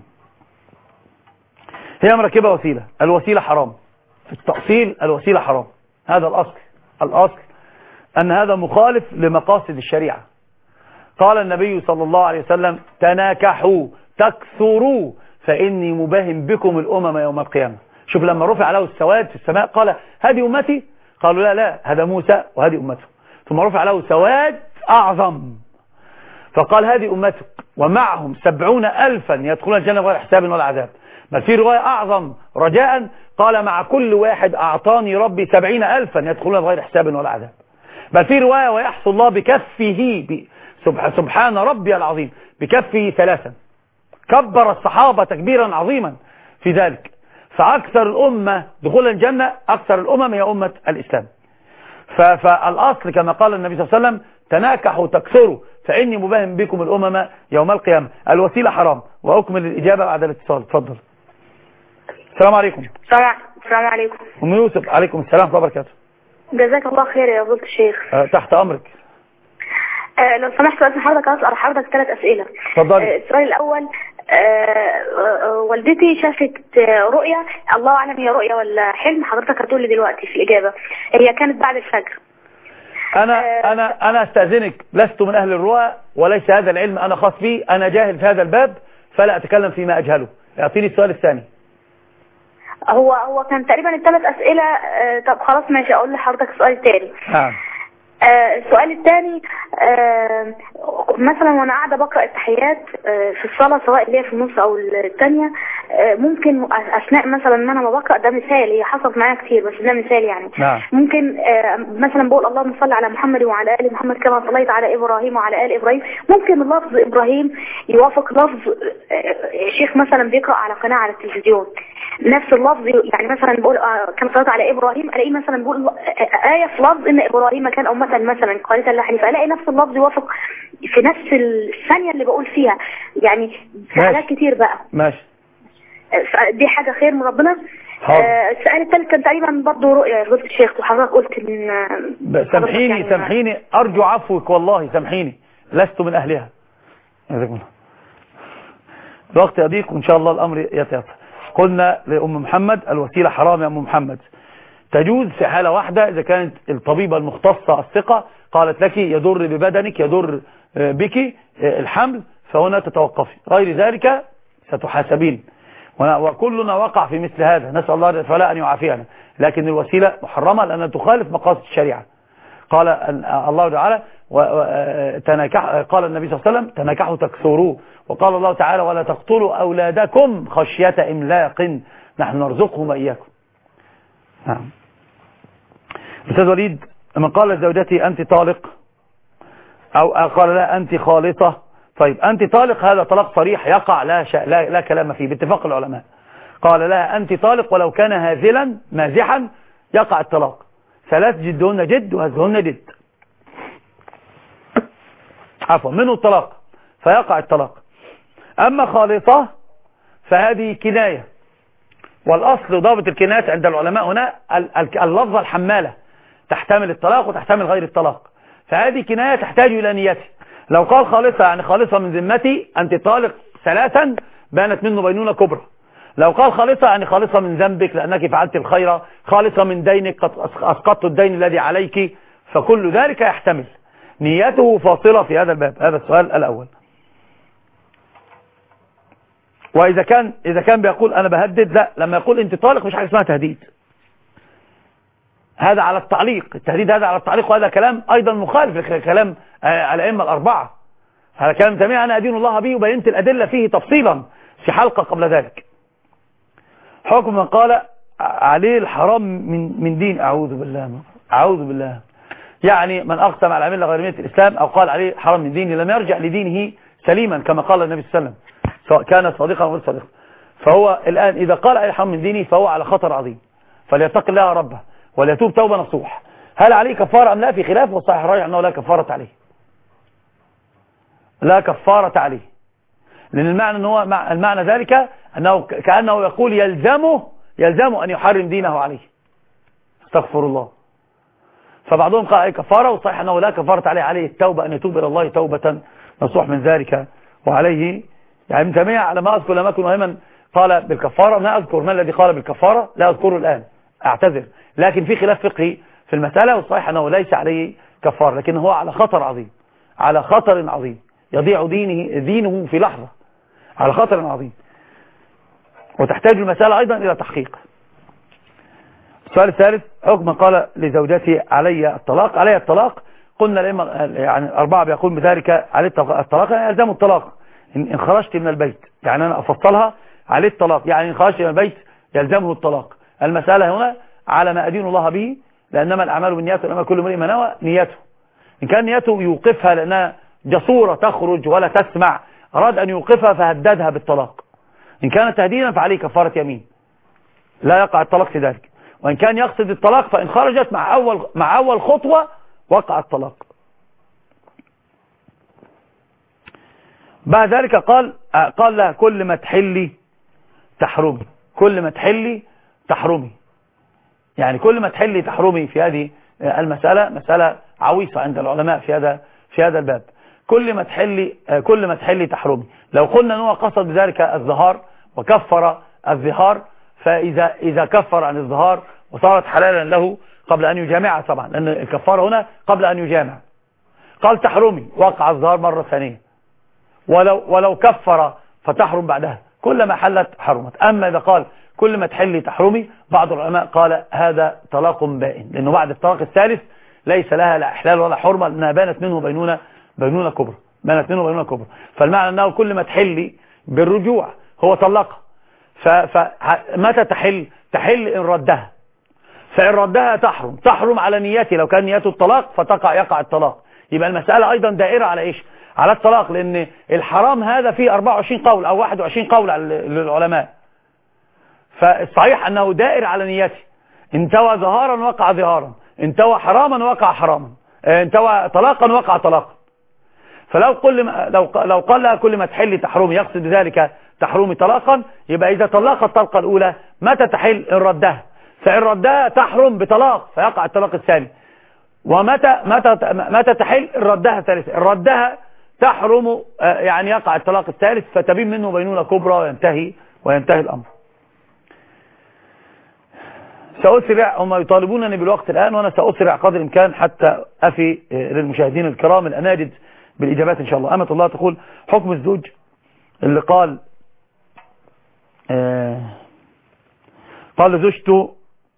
Speaker 2: هي مركبة وسيلة، الوسيلة حرام في التأصيل، الوسيلة حرام، هذا الأصل أن هذا مخالف لمقاصد الشريعة. قال النبي صلى الله عليه وسلم تناكحوا تكثروا فإني مباهم بكم الأمم يوم القيامة. شوف لما رفع له السواد في السماء قال هذه أمتي، قالوا لا هذا موسى وهذه أمته، ثم رفع له سواد أعظم فقال هذه أمتك ومعهم 70,000 يدخلون الجنة بغير حساب ولا عذاب. بل في رواية أعظم رجاء قال مع كل واحد أعطاني ربي 70,000 يدخلون بغير حساب ولا عذاب. بل في رواية ويحصل الله بكفه سبحان ربي العظيم بكفه 3. كبر الصحابة تكبيرا عظيما في ذلك. فأكثر الأمة دخول الجنة، أكثر الأمم هي أمة الإسلام. فالأصل كما قال النبي صلى الله عليه وسلم تناكحوا تكثروا فإني مباهم بكم الأمم يوم القيامة. الوسيلة حرام. وأكمل الإجابة بعد الاتصال. تفضل. السلام عليكم.
Speaker 5: السلام عليكم.
Speaker 2: أم يوسف. عليكم السلام ورحمة الله وبركاته.
Speaker 5: جزاك الله خير يا فضيلة الشيخ.
Speaker 2: تحت أمرك.
Speaker 5: لو سمحت بس حضرتك أسأل حضرتك 3 أسئلة.
Speaker 2: اتفضلي.
Speaker 5: السؤال الأول، والدتي شافت رؤية، الله أعلم هي رؤية ولا حلم، حضرتك هتقول لي دلوقتي في الإجابة. هي كانت بعد الفجر.
Speaker 2: أنا أستأذنك، لست من أهل الرؤى وليس هذا العلم أنا خاص به، أنا جاهل في هذا الباب فلا أتكلم فيما أجهله. أعطيني السؤال الثاني.
Speaker 5: هو كان تقريبا ال3 أسئلة. طب خلاص ماشي، أقول لحضرتك السؤال الثاني. السؤال الثاني، مثلا وانا قاعده بقرا التحيات في الصلاه، سواء اللي هي في النص او الثانيه، ممكن اثناء مثلا ما انا بقرا، ده مثال، هي حصلت معايا كتير بس ده مثال يعني. ممكن مثلا بقول اللهم صل على محمد وعلى ال محمد كما صليت على ابراهيم وعلى ال ابراهيم، ممكن لفظ ابراهيم يوافق لفظ شيخ مثلا بيقرا على قناه على التلفزيون نفس اللفظ، يعني مثلا بقول كما صليت على ابراهيم، الاقي مثلا بقول ايه في لفظ ان ابراهيم كان امه مثلا قالت لا حنيفه، الاقي نفس اللفظ يوافق في نفس الثانيه اللي بقول فيها، يعني في حالات كتير بقى.
Speaker 2: ماشي.
Speaker 5: دي حاجه خير من ربنا. السؤال الثالث كان تقريبا برضه رؤيا يا فضيلة الشيخ، وحضرتك قلت ان
Speaker 2: سامحيني ارجو عفوك والله، سامحيني لست من اهلها. الوقت يضيق وان شاء الله الامر يتيسر. قلنا لأم محمد الوسيلة حرام يا أم محمد، تجوز في حالة واحدة إذا كانت الطبيبة المختصة الثقة قالت لك يضر ببدنك يضر بك الحمل، فهنا تتوقفي، غير ذلك ستحاسبين، وكلنا وقع في مثل هذا، نسأل الله تعالى أن يعافينا. لكن الوسيلة محرمة لأنها تخالف مقاصد الشريعة. قال الله تعالى قال النبي صلى الله عليه وسلم تناكحوا تكثروا، وقال الله تعالى ولا تقتلوا أولادكم خشية إملاق نحن نرزقهم وإياكم. نعم. أستاذ وليد، من قال لزوجتي أنت طالق أو قال لا أنت خالصة، طيب أنت طالق هذا طلاق صريح يقع لا كلام فيه باتفاق العلماء. قال لها أنت طالق ولو كان هازلا مازحا يقع الطلاق، 3 جدهن جد وهزهن جد، عفوا منه الطلاق فيقع الطلاق. أما خالصة فهذه كناية، والأصل ضابط الكنايات عند العلماء هنا اللفظة الحمالة تحتمل الطلاق وتحتمل غير الطلاق، فهذه كناية تحتاج إلى نيته. لو قال خالصة يعني خالصة من ذمتي أنت طالق 3 بانت منه بينونة كبرى. لو قال خالصة يعني خالصة من ذنبك لأنك فعلت الخير، خالصة من دينك قد أسقطت الدين الذي عليك، فكل ذلك يحتمل. نيته فاصلة في هذا الباب. هذا السؤال الأول. وإذا كان بيقول أنا بهدد، لا، لما يقول أنت طالق مش حاجة اسمها تهديد. هذا على التعليق، التهديد هذا على التعليق، وهذا كلام أيضا مخالف لكلام الأئمة الأربعة. هذا كلام تمام أنا أدين الله به، وبينت الأدلة فيه تفصيلا في حلقة قبل ذلك. حكم من قال عليه الحرام من دين، أعوذ بالله، يعني من أقسم على ملة غير ملة الإسلام أو قال عليه حرام من دينه لم يرجع لدينه سليما كما قال النبي صلى الله عليه وسلم، سواء كان صادقا أو غير صادقا. فهو الآن إذا قال عليه حرام من دينه فهو على خطر عظيم، فليتق الله ربه وليتوب توبة نصوح. هل عليه كفارة أم لا؟ في خلاف، والصحيح الراجح أنه لا كفارة عليه، لا كفارة عليه، لأن المعنى ذلك أنه كأنه يقول يلزمه أن يحرم دينه عليه. استغفر الله. فبعضهم قال عليه كفارة، والصحيح أنه لا كفارة عليه التوبة، أن يتوب إلى الله توبة نصوح من ذلك. وعليه يعني ابن تيمية على ما أذكر لم أكن مهما قال بالكفارة، ما أذكر ما الذي قال بالكفارة، لا أذكره الآن أعتذر، لكن في خلاف فقهي في المسألة، والصحيح أنه ليس عليه كفارة، لكن هو على خطر عظيم، على خطر عظيم، يضيع دينه في لحظة، على خطر عظيم، وتحتاج المسألة أيضا إلى تحقيق. السؤال الثالث، حكم قال لزوجتي علي الطلاق، قلنا يعني الأربعة بيقول بذلك عليه الطلاق، يعني يلزم الطلاق إن خرجت من البيت، يعني أنا أفصلها عليه الطلاق، يعني إن خرجت من البيت يلزمه الطلاق. المسألة هنا على ما أدين الله به، لأنما الأعمال بالنيات، وإنما كل امرئ ما نوى نيته. إن كان نيته يوقفها لأنها جسورة تخرج ولا تسمع، أراد أن يوقفها فهددها بالطلاق. إن كانت تهديدا فعليه كفارة يمين، لا يقع الطلاق في ذلك. وإن كان يقصد الطلاق فإن خرجت مع أول خطوة وقع الطلاق. بعد ذلك قال لها كل ما تحلي تحرمي، كل ما تحلي تحرمي، يعني كل ما تحلي تحرمي في هذه المسألة مسألة عويصة عند العلماء في هذا الباب. كل ما تحلي تحرمي. لو قلنا أنه قصد بذلك الظهار وكفر الظهار، فإذا كفر عن الظهار وصارت حلالا له قبل أن يجامع، طبعا لأن الكفارة هنا قبل أن يجامع، قال تحرمي، وقع الظهار مرة ثانية، ولو كفر فتحرم بعدها، كلما حلت حرمت. أما إذا قال كل ما تحلي تحرمي، بعض العلماء قال هذا طلاق بائن، لأنه بعد الطلاق الثالث ليس لها لا إحلال ولا حرمة، لأنها بانت منه بينونة كبرى، فالمعنى أنه كل ما تحلي بالرجوع هو طلقها، فمتى تحل إن ردها، فإن ردها تحرم على نيته، لو كان نيته الطلاق يقع الطلاق. يبقى المسألة أيضا دائرة على إيش؟ على الطلاق، لأن الحرام هذا فيه 24 قول أو 21 قول للعلماء، فالصحيح أنه دائر على نيته. إن توى ظهارا وقع ظهارا، إن توى حراما وقع حراما، إن توى طلاقا وقع طلاقا. فلو لو قال لها كل ما تحلي تحرمي يقصد بذلك تحرمي طلاقا، يبقى إذا طلق الطلقة الأولى متى تحل؟ إن ردها، فإن ردها تحرم بطلاق فيقع الطلاق الثاني. متى تحل؟ إن ردها الثالثة، إن ردها تحرم يعني يقع الطلاق الثالث، فتبين منه بينونة كبرى وينتهي الأمر. سأسرع، هم يطالبونني بالوقت الآن، وأنا سأسرع قدر الإمكان حتى أفي للمشاهدين الكرام الأناجد بالإجابات إن شاء الله. أمة الله تقول حكم الزوج اللي قال لزوجته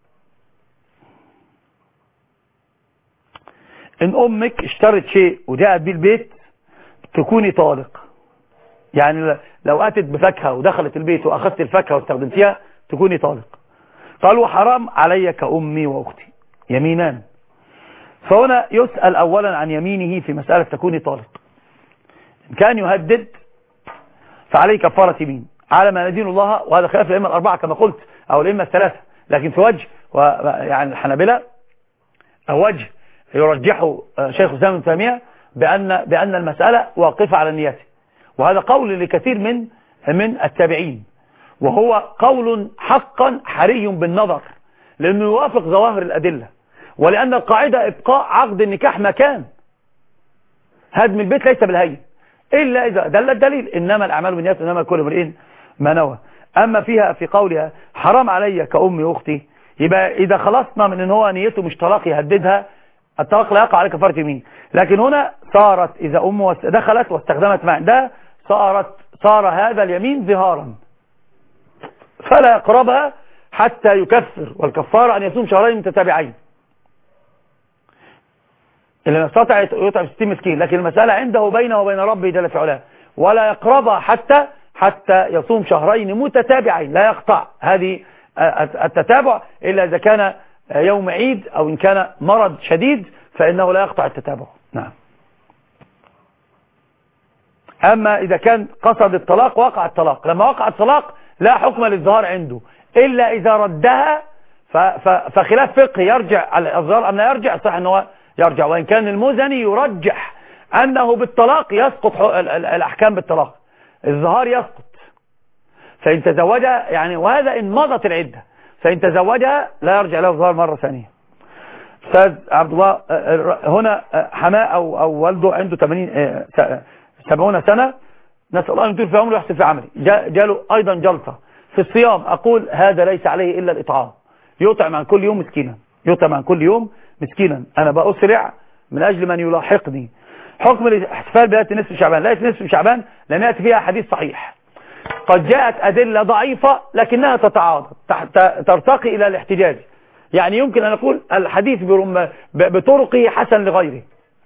Speaker 2: إن أمك اشترت شيء وجاءت بيه البيت تكوني طالق، يعني لو أتت بفاكهة ودخلت البيت وأخذت الفاكهة واستخدمتها تكوني طالق. قال وحرام علي كأمي وأختي يمينان. فهنا يسأل أولا عن يمينه في مسألة تكوني طالق. إن كان يهدد فعليه كفارة يمين على ما ندين الله، وهذا خلاف الأئمة الأربعة كما قلت أو الأئمة الثلاثة، لكن في وجه يعني الحنابلة أو وجه يرجحه شيخ الإسلام ابن تيمية بأن المسألة واقفة على نيته، وهذا قول لكثير من التابعين، وهو قول حقا حري بالنظر، لأنه يوافق ظواهر الأدلة، ولأن القاعدة إبقاء عقد النكاح مكان، هدم البيت ليس بالهين إلا إذا دل الدليل، إنما الأعمال بالنيات إنما كل امرئ ما نوى. أما فيها في قولها حرام علي كأمي وأختي، يبقى إذا خلصنا من ان هو نيته مش طلاق يهددها، الطلاق لا يقع على كفارة يمين. لكن هنا صارت إذا أمه دخلت واستخدمت ما عندها صار هذا اليمين ظهارا، فلا يقربها حتى يكفر، والكفارة أن يصوم شهرين متتابعين، اللي يستطيع يطعم 60 مسكين. لكن المسألة عنده بينه وبين ربه جل في علاه، ولا يقربها حتى يصوم شهرين متتابعين، لا يقطع هذه التتابع إلا إذا كان يوم عيد أو إن كان مرض شديد فإنه لا يقطع التتابع. نعم. أما إذا كان قصد الطلاق وقع الطلاق، لما وقع الطلاق لا حكم للظهار عنده إلا إذا ردها، فخلاف فقهي يرجع على الظهار أم لا يرجع، صح أنه يرجع، وإن كان المزني يرجح أنه بالطلاق يسقط الأحكام بالطلاق، الظهار يسقط. فإن تزوجها يعني، وهذا إن مضت العدة، فإن تزوجها لا يرجع له الظهار مرة ثانية. أستاذ عبد الله هنا حماه أو والده عنده 70 سنة، نسأل الله أن يطول في عمره ويحسن في عمله، جاله أيضا جلطة في الصيام. أقول هذا ليس عليه إلا الإطعام، يطعم عن كل يوم مسكينا، يطعم عن كل يوم مسكينا. أنا بأسرع من أجل من يلاحقني. حكم الاحتفال بليلة نصف شعبان، ليلة نصف شعبان لم يأتي فيها حديث صحيح، قد جاءت أدلة ضعيفة لكنها تتعاضد ترتقي إلى الاحتجاج. يعني يمكن أن نقول الحديث بطرقه حسن لغيره.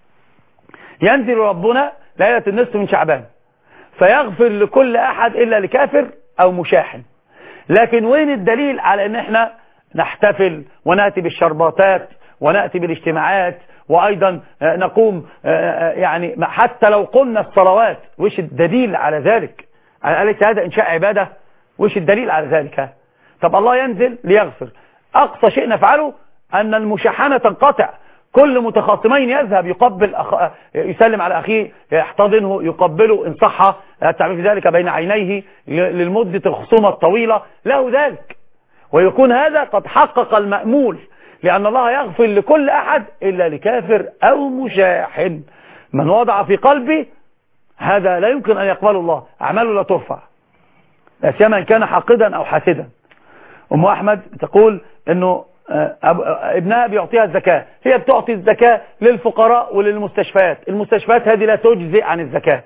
Speaker 2: ينزل ربنا ليلة النصف من شعبان فيغفر لكل أحد إلا لكافر أو مشاحن. لكن وين الدليل على أن احنا نحتفل ونأتي بالشرباتات ونأتي بالاجتماعات وأيضا نقوم يعني حتى لو قمنا الصلوات؟ وش الدليل على ذلك؟ أليس هذا إنشاء عبادة؟ وش الدليل على ذلك؟ طب الله ينزل ليغفر، أقصى شيء نفعله أن المشاحنة تنقطع، كل متخاصمين يذهب يقبل يسلم على أخيه، يحتضنه، يقبله إن صح التعبير في ذلك بين عينيه للمدة الخصومة الطويلة، له ذلك، ويكون هذا قد حقق المأمول، لأن الله يغفر لكل أحد إلا لكافر أو مشاحن. من وضع في قلبه هذا لا يمكن أن يقبل الله، أعماله لا ترفع، لا سيما إن كان حاقدا أو حاسدا. أم أحمد تقول أنه ابنها بيعطيها الزكاة، هي بتعطي الزكاة للفقراء وللمستشفيات، المستشفيات هذه لا تجزئ عن الزكاة.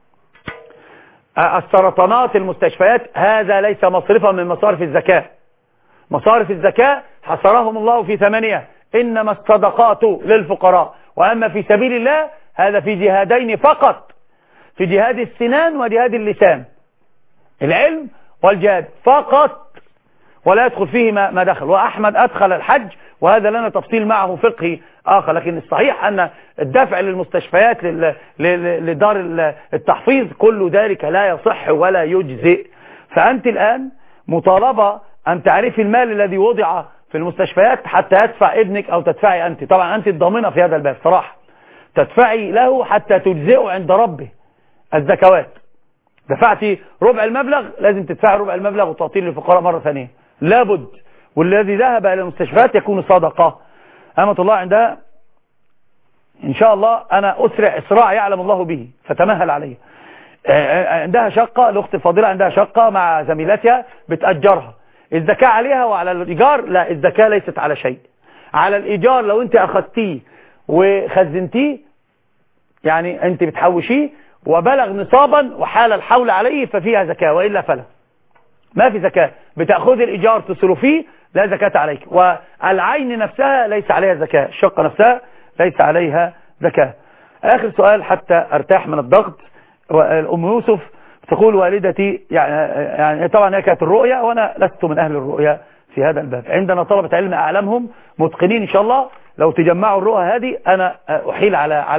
Speaker 2: السرطانات، المستشفيات، هذا ليس مصرفا من مصارف الزكاة. مصارف الزكاة حصرهم الله في 8: إنما الصدقات للفقراء، وأما في سبيل الله هذا في جهادين فقط، في جهاد السنان وجهاد اللسان، العلم والجهاد فقط، ولا يدخل فيه ما دخل. وأحمد أدخل الحج، وهذا لنا تفصيل معه فقهي آخر، لكن الصحيح أن الدفع للمستشفيات لدار التحفيظ كل ذلك لا يصح ولا يجزئ. فأنت الآن مطالبة أن تعرفي المال الذي وضع في المستشفيات حتى يدفع ابنك أو تدفعي أنت. طبعا أنت الضامنة في هذا الباب صراحة، تدفعي له حتى تجزئه عند ربه الزكوات. دفعتي ربع المبلغ لازم تدفعي ربع المبلغ وتعطيه للفقراء مرة ثانية لابد. والذي ذهب إلى المستشفيات يكون صدقة. أمة الله عندها إن شاء الله، أنا أسرع إسراع يعلم الله به فتمهل عليه. عندها شقة، الأخت الفاضلة عندها شقة مع زميلتها بتأجرها، الزكاة عليها وعلى الإيجار لا، الزكاة ليست على شيء. على الإيجار لو أنت أخذتيه وخزنتيه، يعني أنت بتحوشيه وبلغ نصابا وحال الحول عليه ففيها زكاة، وإلا فلا، ما في زكاة. بتأخذ الإيجار تصرفيه لا زكاة عليك، والعين نفسها ليس عليها زكاة، الشقة نفسها ليس عليها زكاة. آخر سؤال حتى أرتاح من الضغط. أم يوسف تقول والدتي يعني طبعا هي كانت الرؤية وأنا لست من أهل الرؤية في هذا الباب، عندنا طلبة علم أعلمهم متقنين إن شاء الله، لو تجمعوا الرؤى هذه أنا أحيل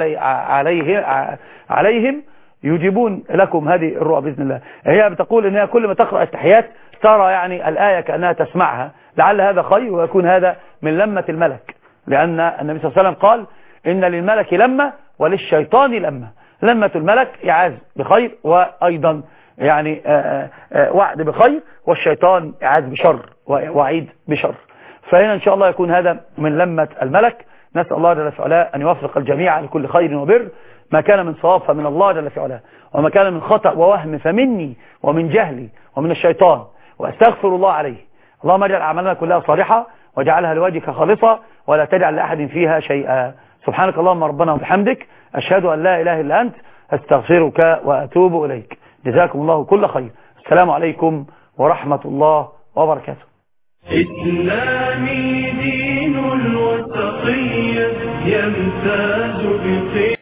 Speaker 2: عليهم يجيبون لكم هذه الرؤى بإذن الله. هي بتقول إنها كل ما تقرأ التحيات ترى يعني الآية كأنها تسمعها، لعل هذا خير ويكون هذا من لمة الملك، لأن النبي صلى الله عليه وسلم قال إن للملك لمة وللشيطان لمة. لمة الملك إعاز بخير وأيضا يعني وعد بخير، والشيطان إعاز بشر وعيد بشر. فهنا إن شاء الله يكون هذا من لمة الملك. نسأل الله جل وعلا أن يوفق الجميع لكل خير وبر. ما كان من صواب فمن الله جل في علاه، وما كان من خطأ ووهم فمني ومن جهلي ومن الشيطان، وأستغفر الله عليه. اللهم اجعل أعمالنا كلها صالحة واجعلها لوجهك خالصة ولا تجعل لأحد فيها شيئا. سبحانك اللهم ربنا وبحمدك، أشهد أن لا إله إلا أنت، أستغفرك وأتوب إليك. جزاكم الله كل خير. السلام عليكم ورحمة الله وبركاته.
Speaker 1: إسلامي دين الوسطية يمتاز بخير.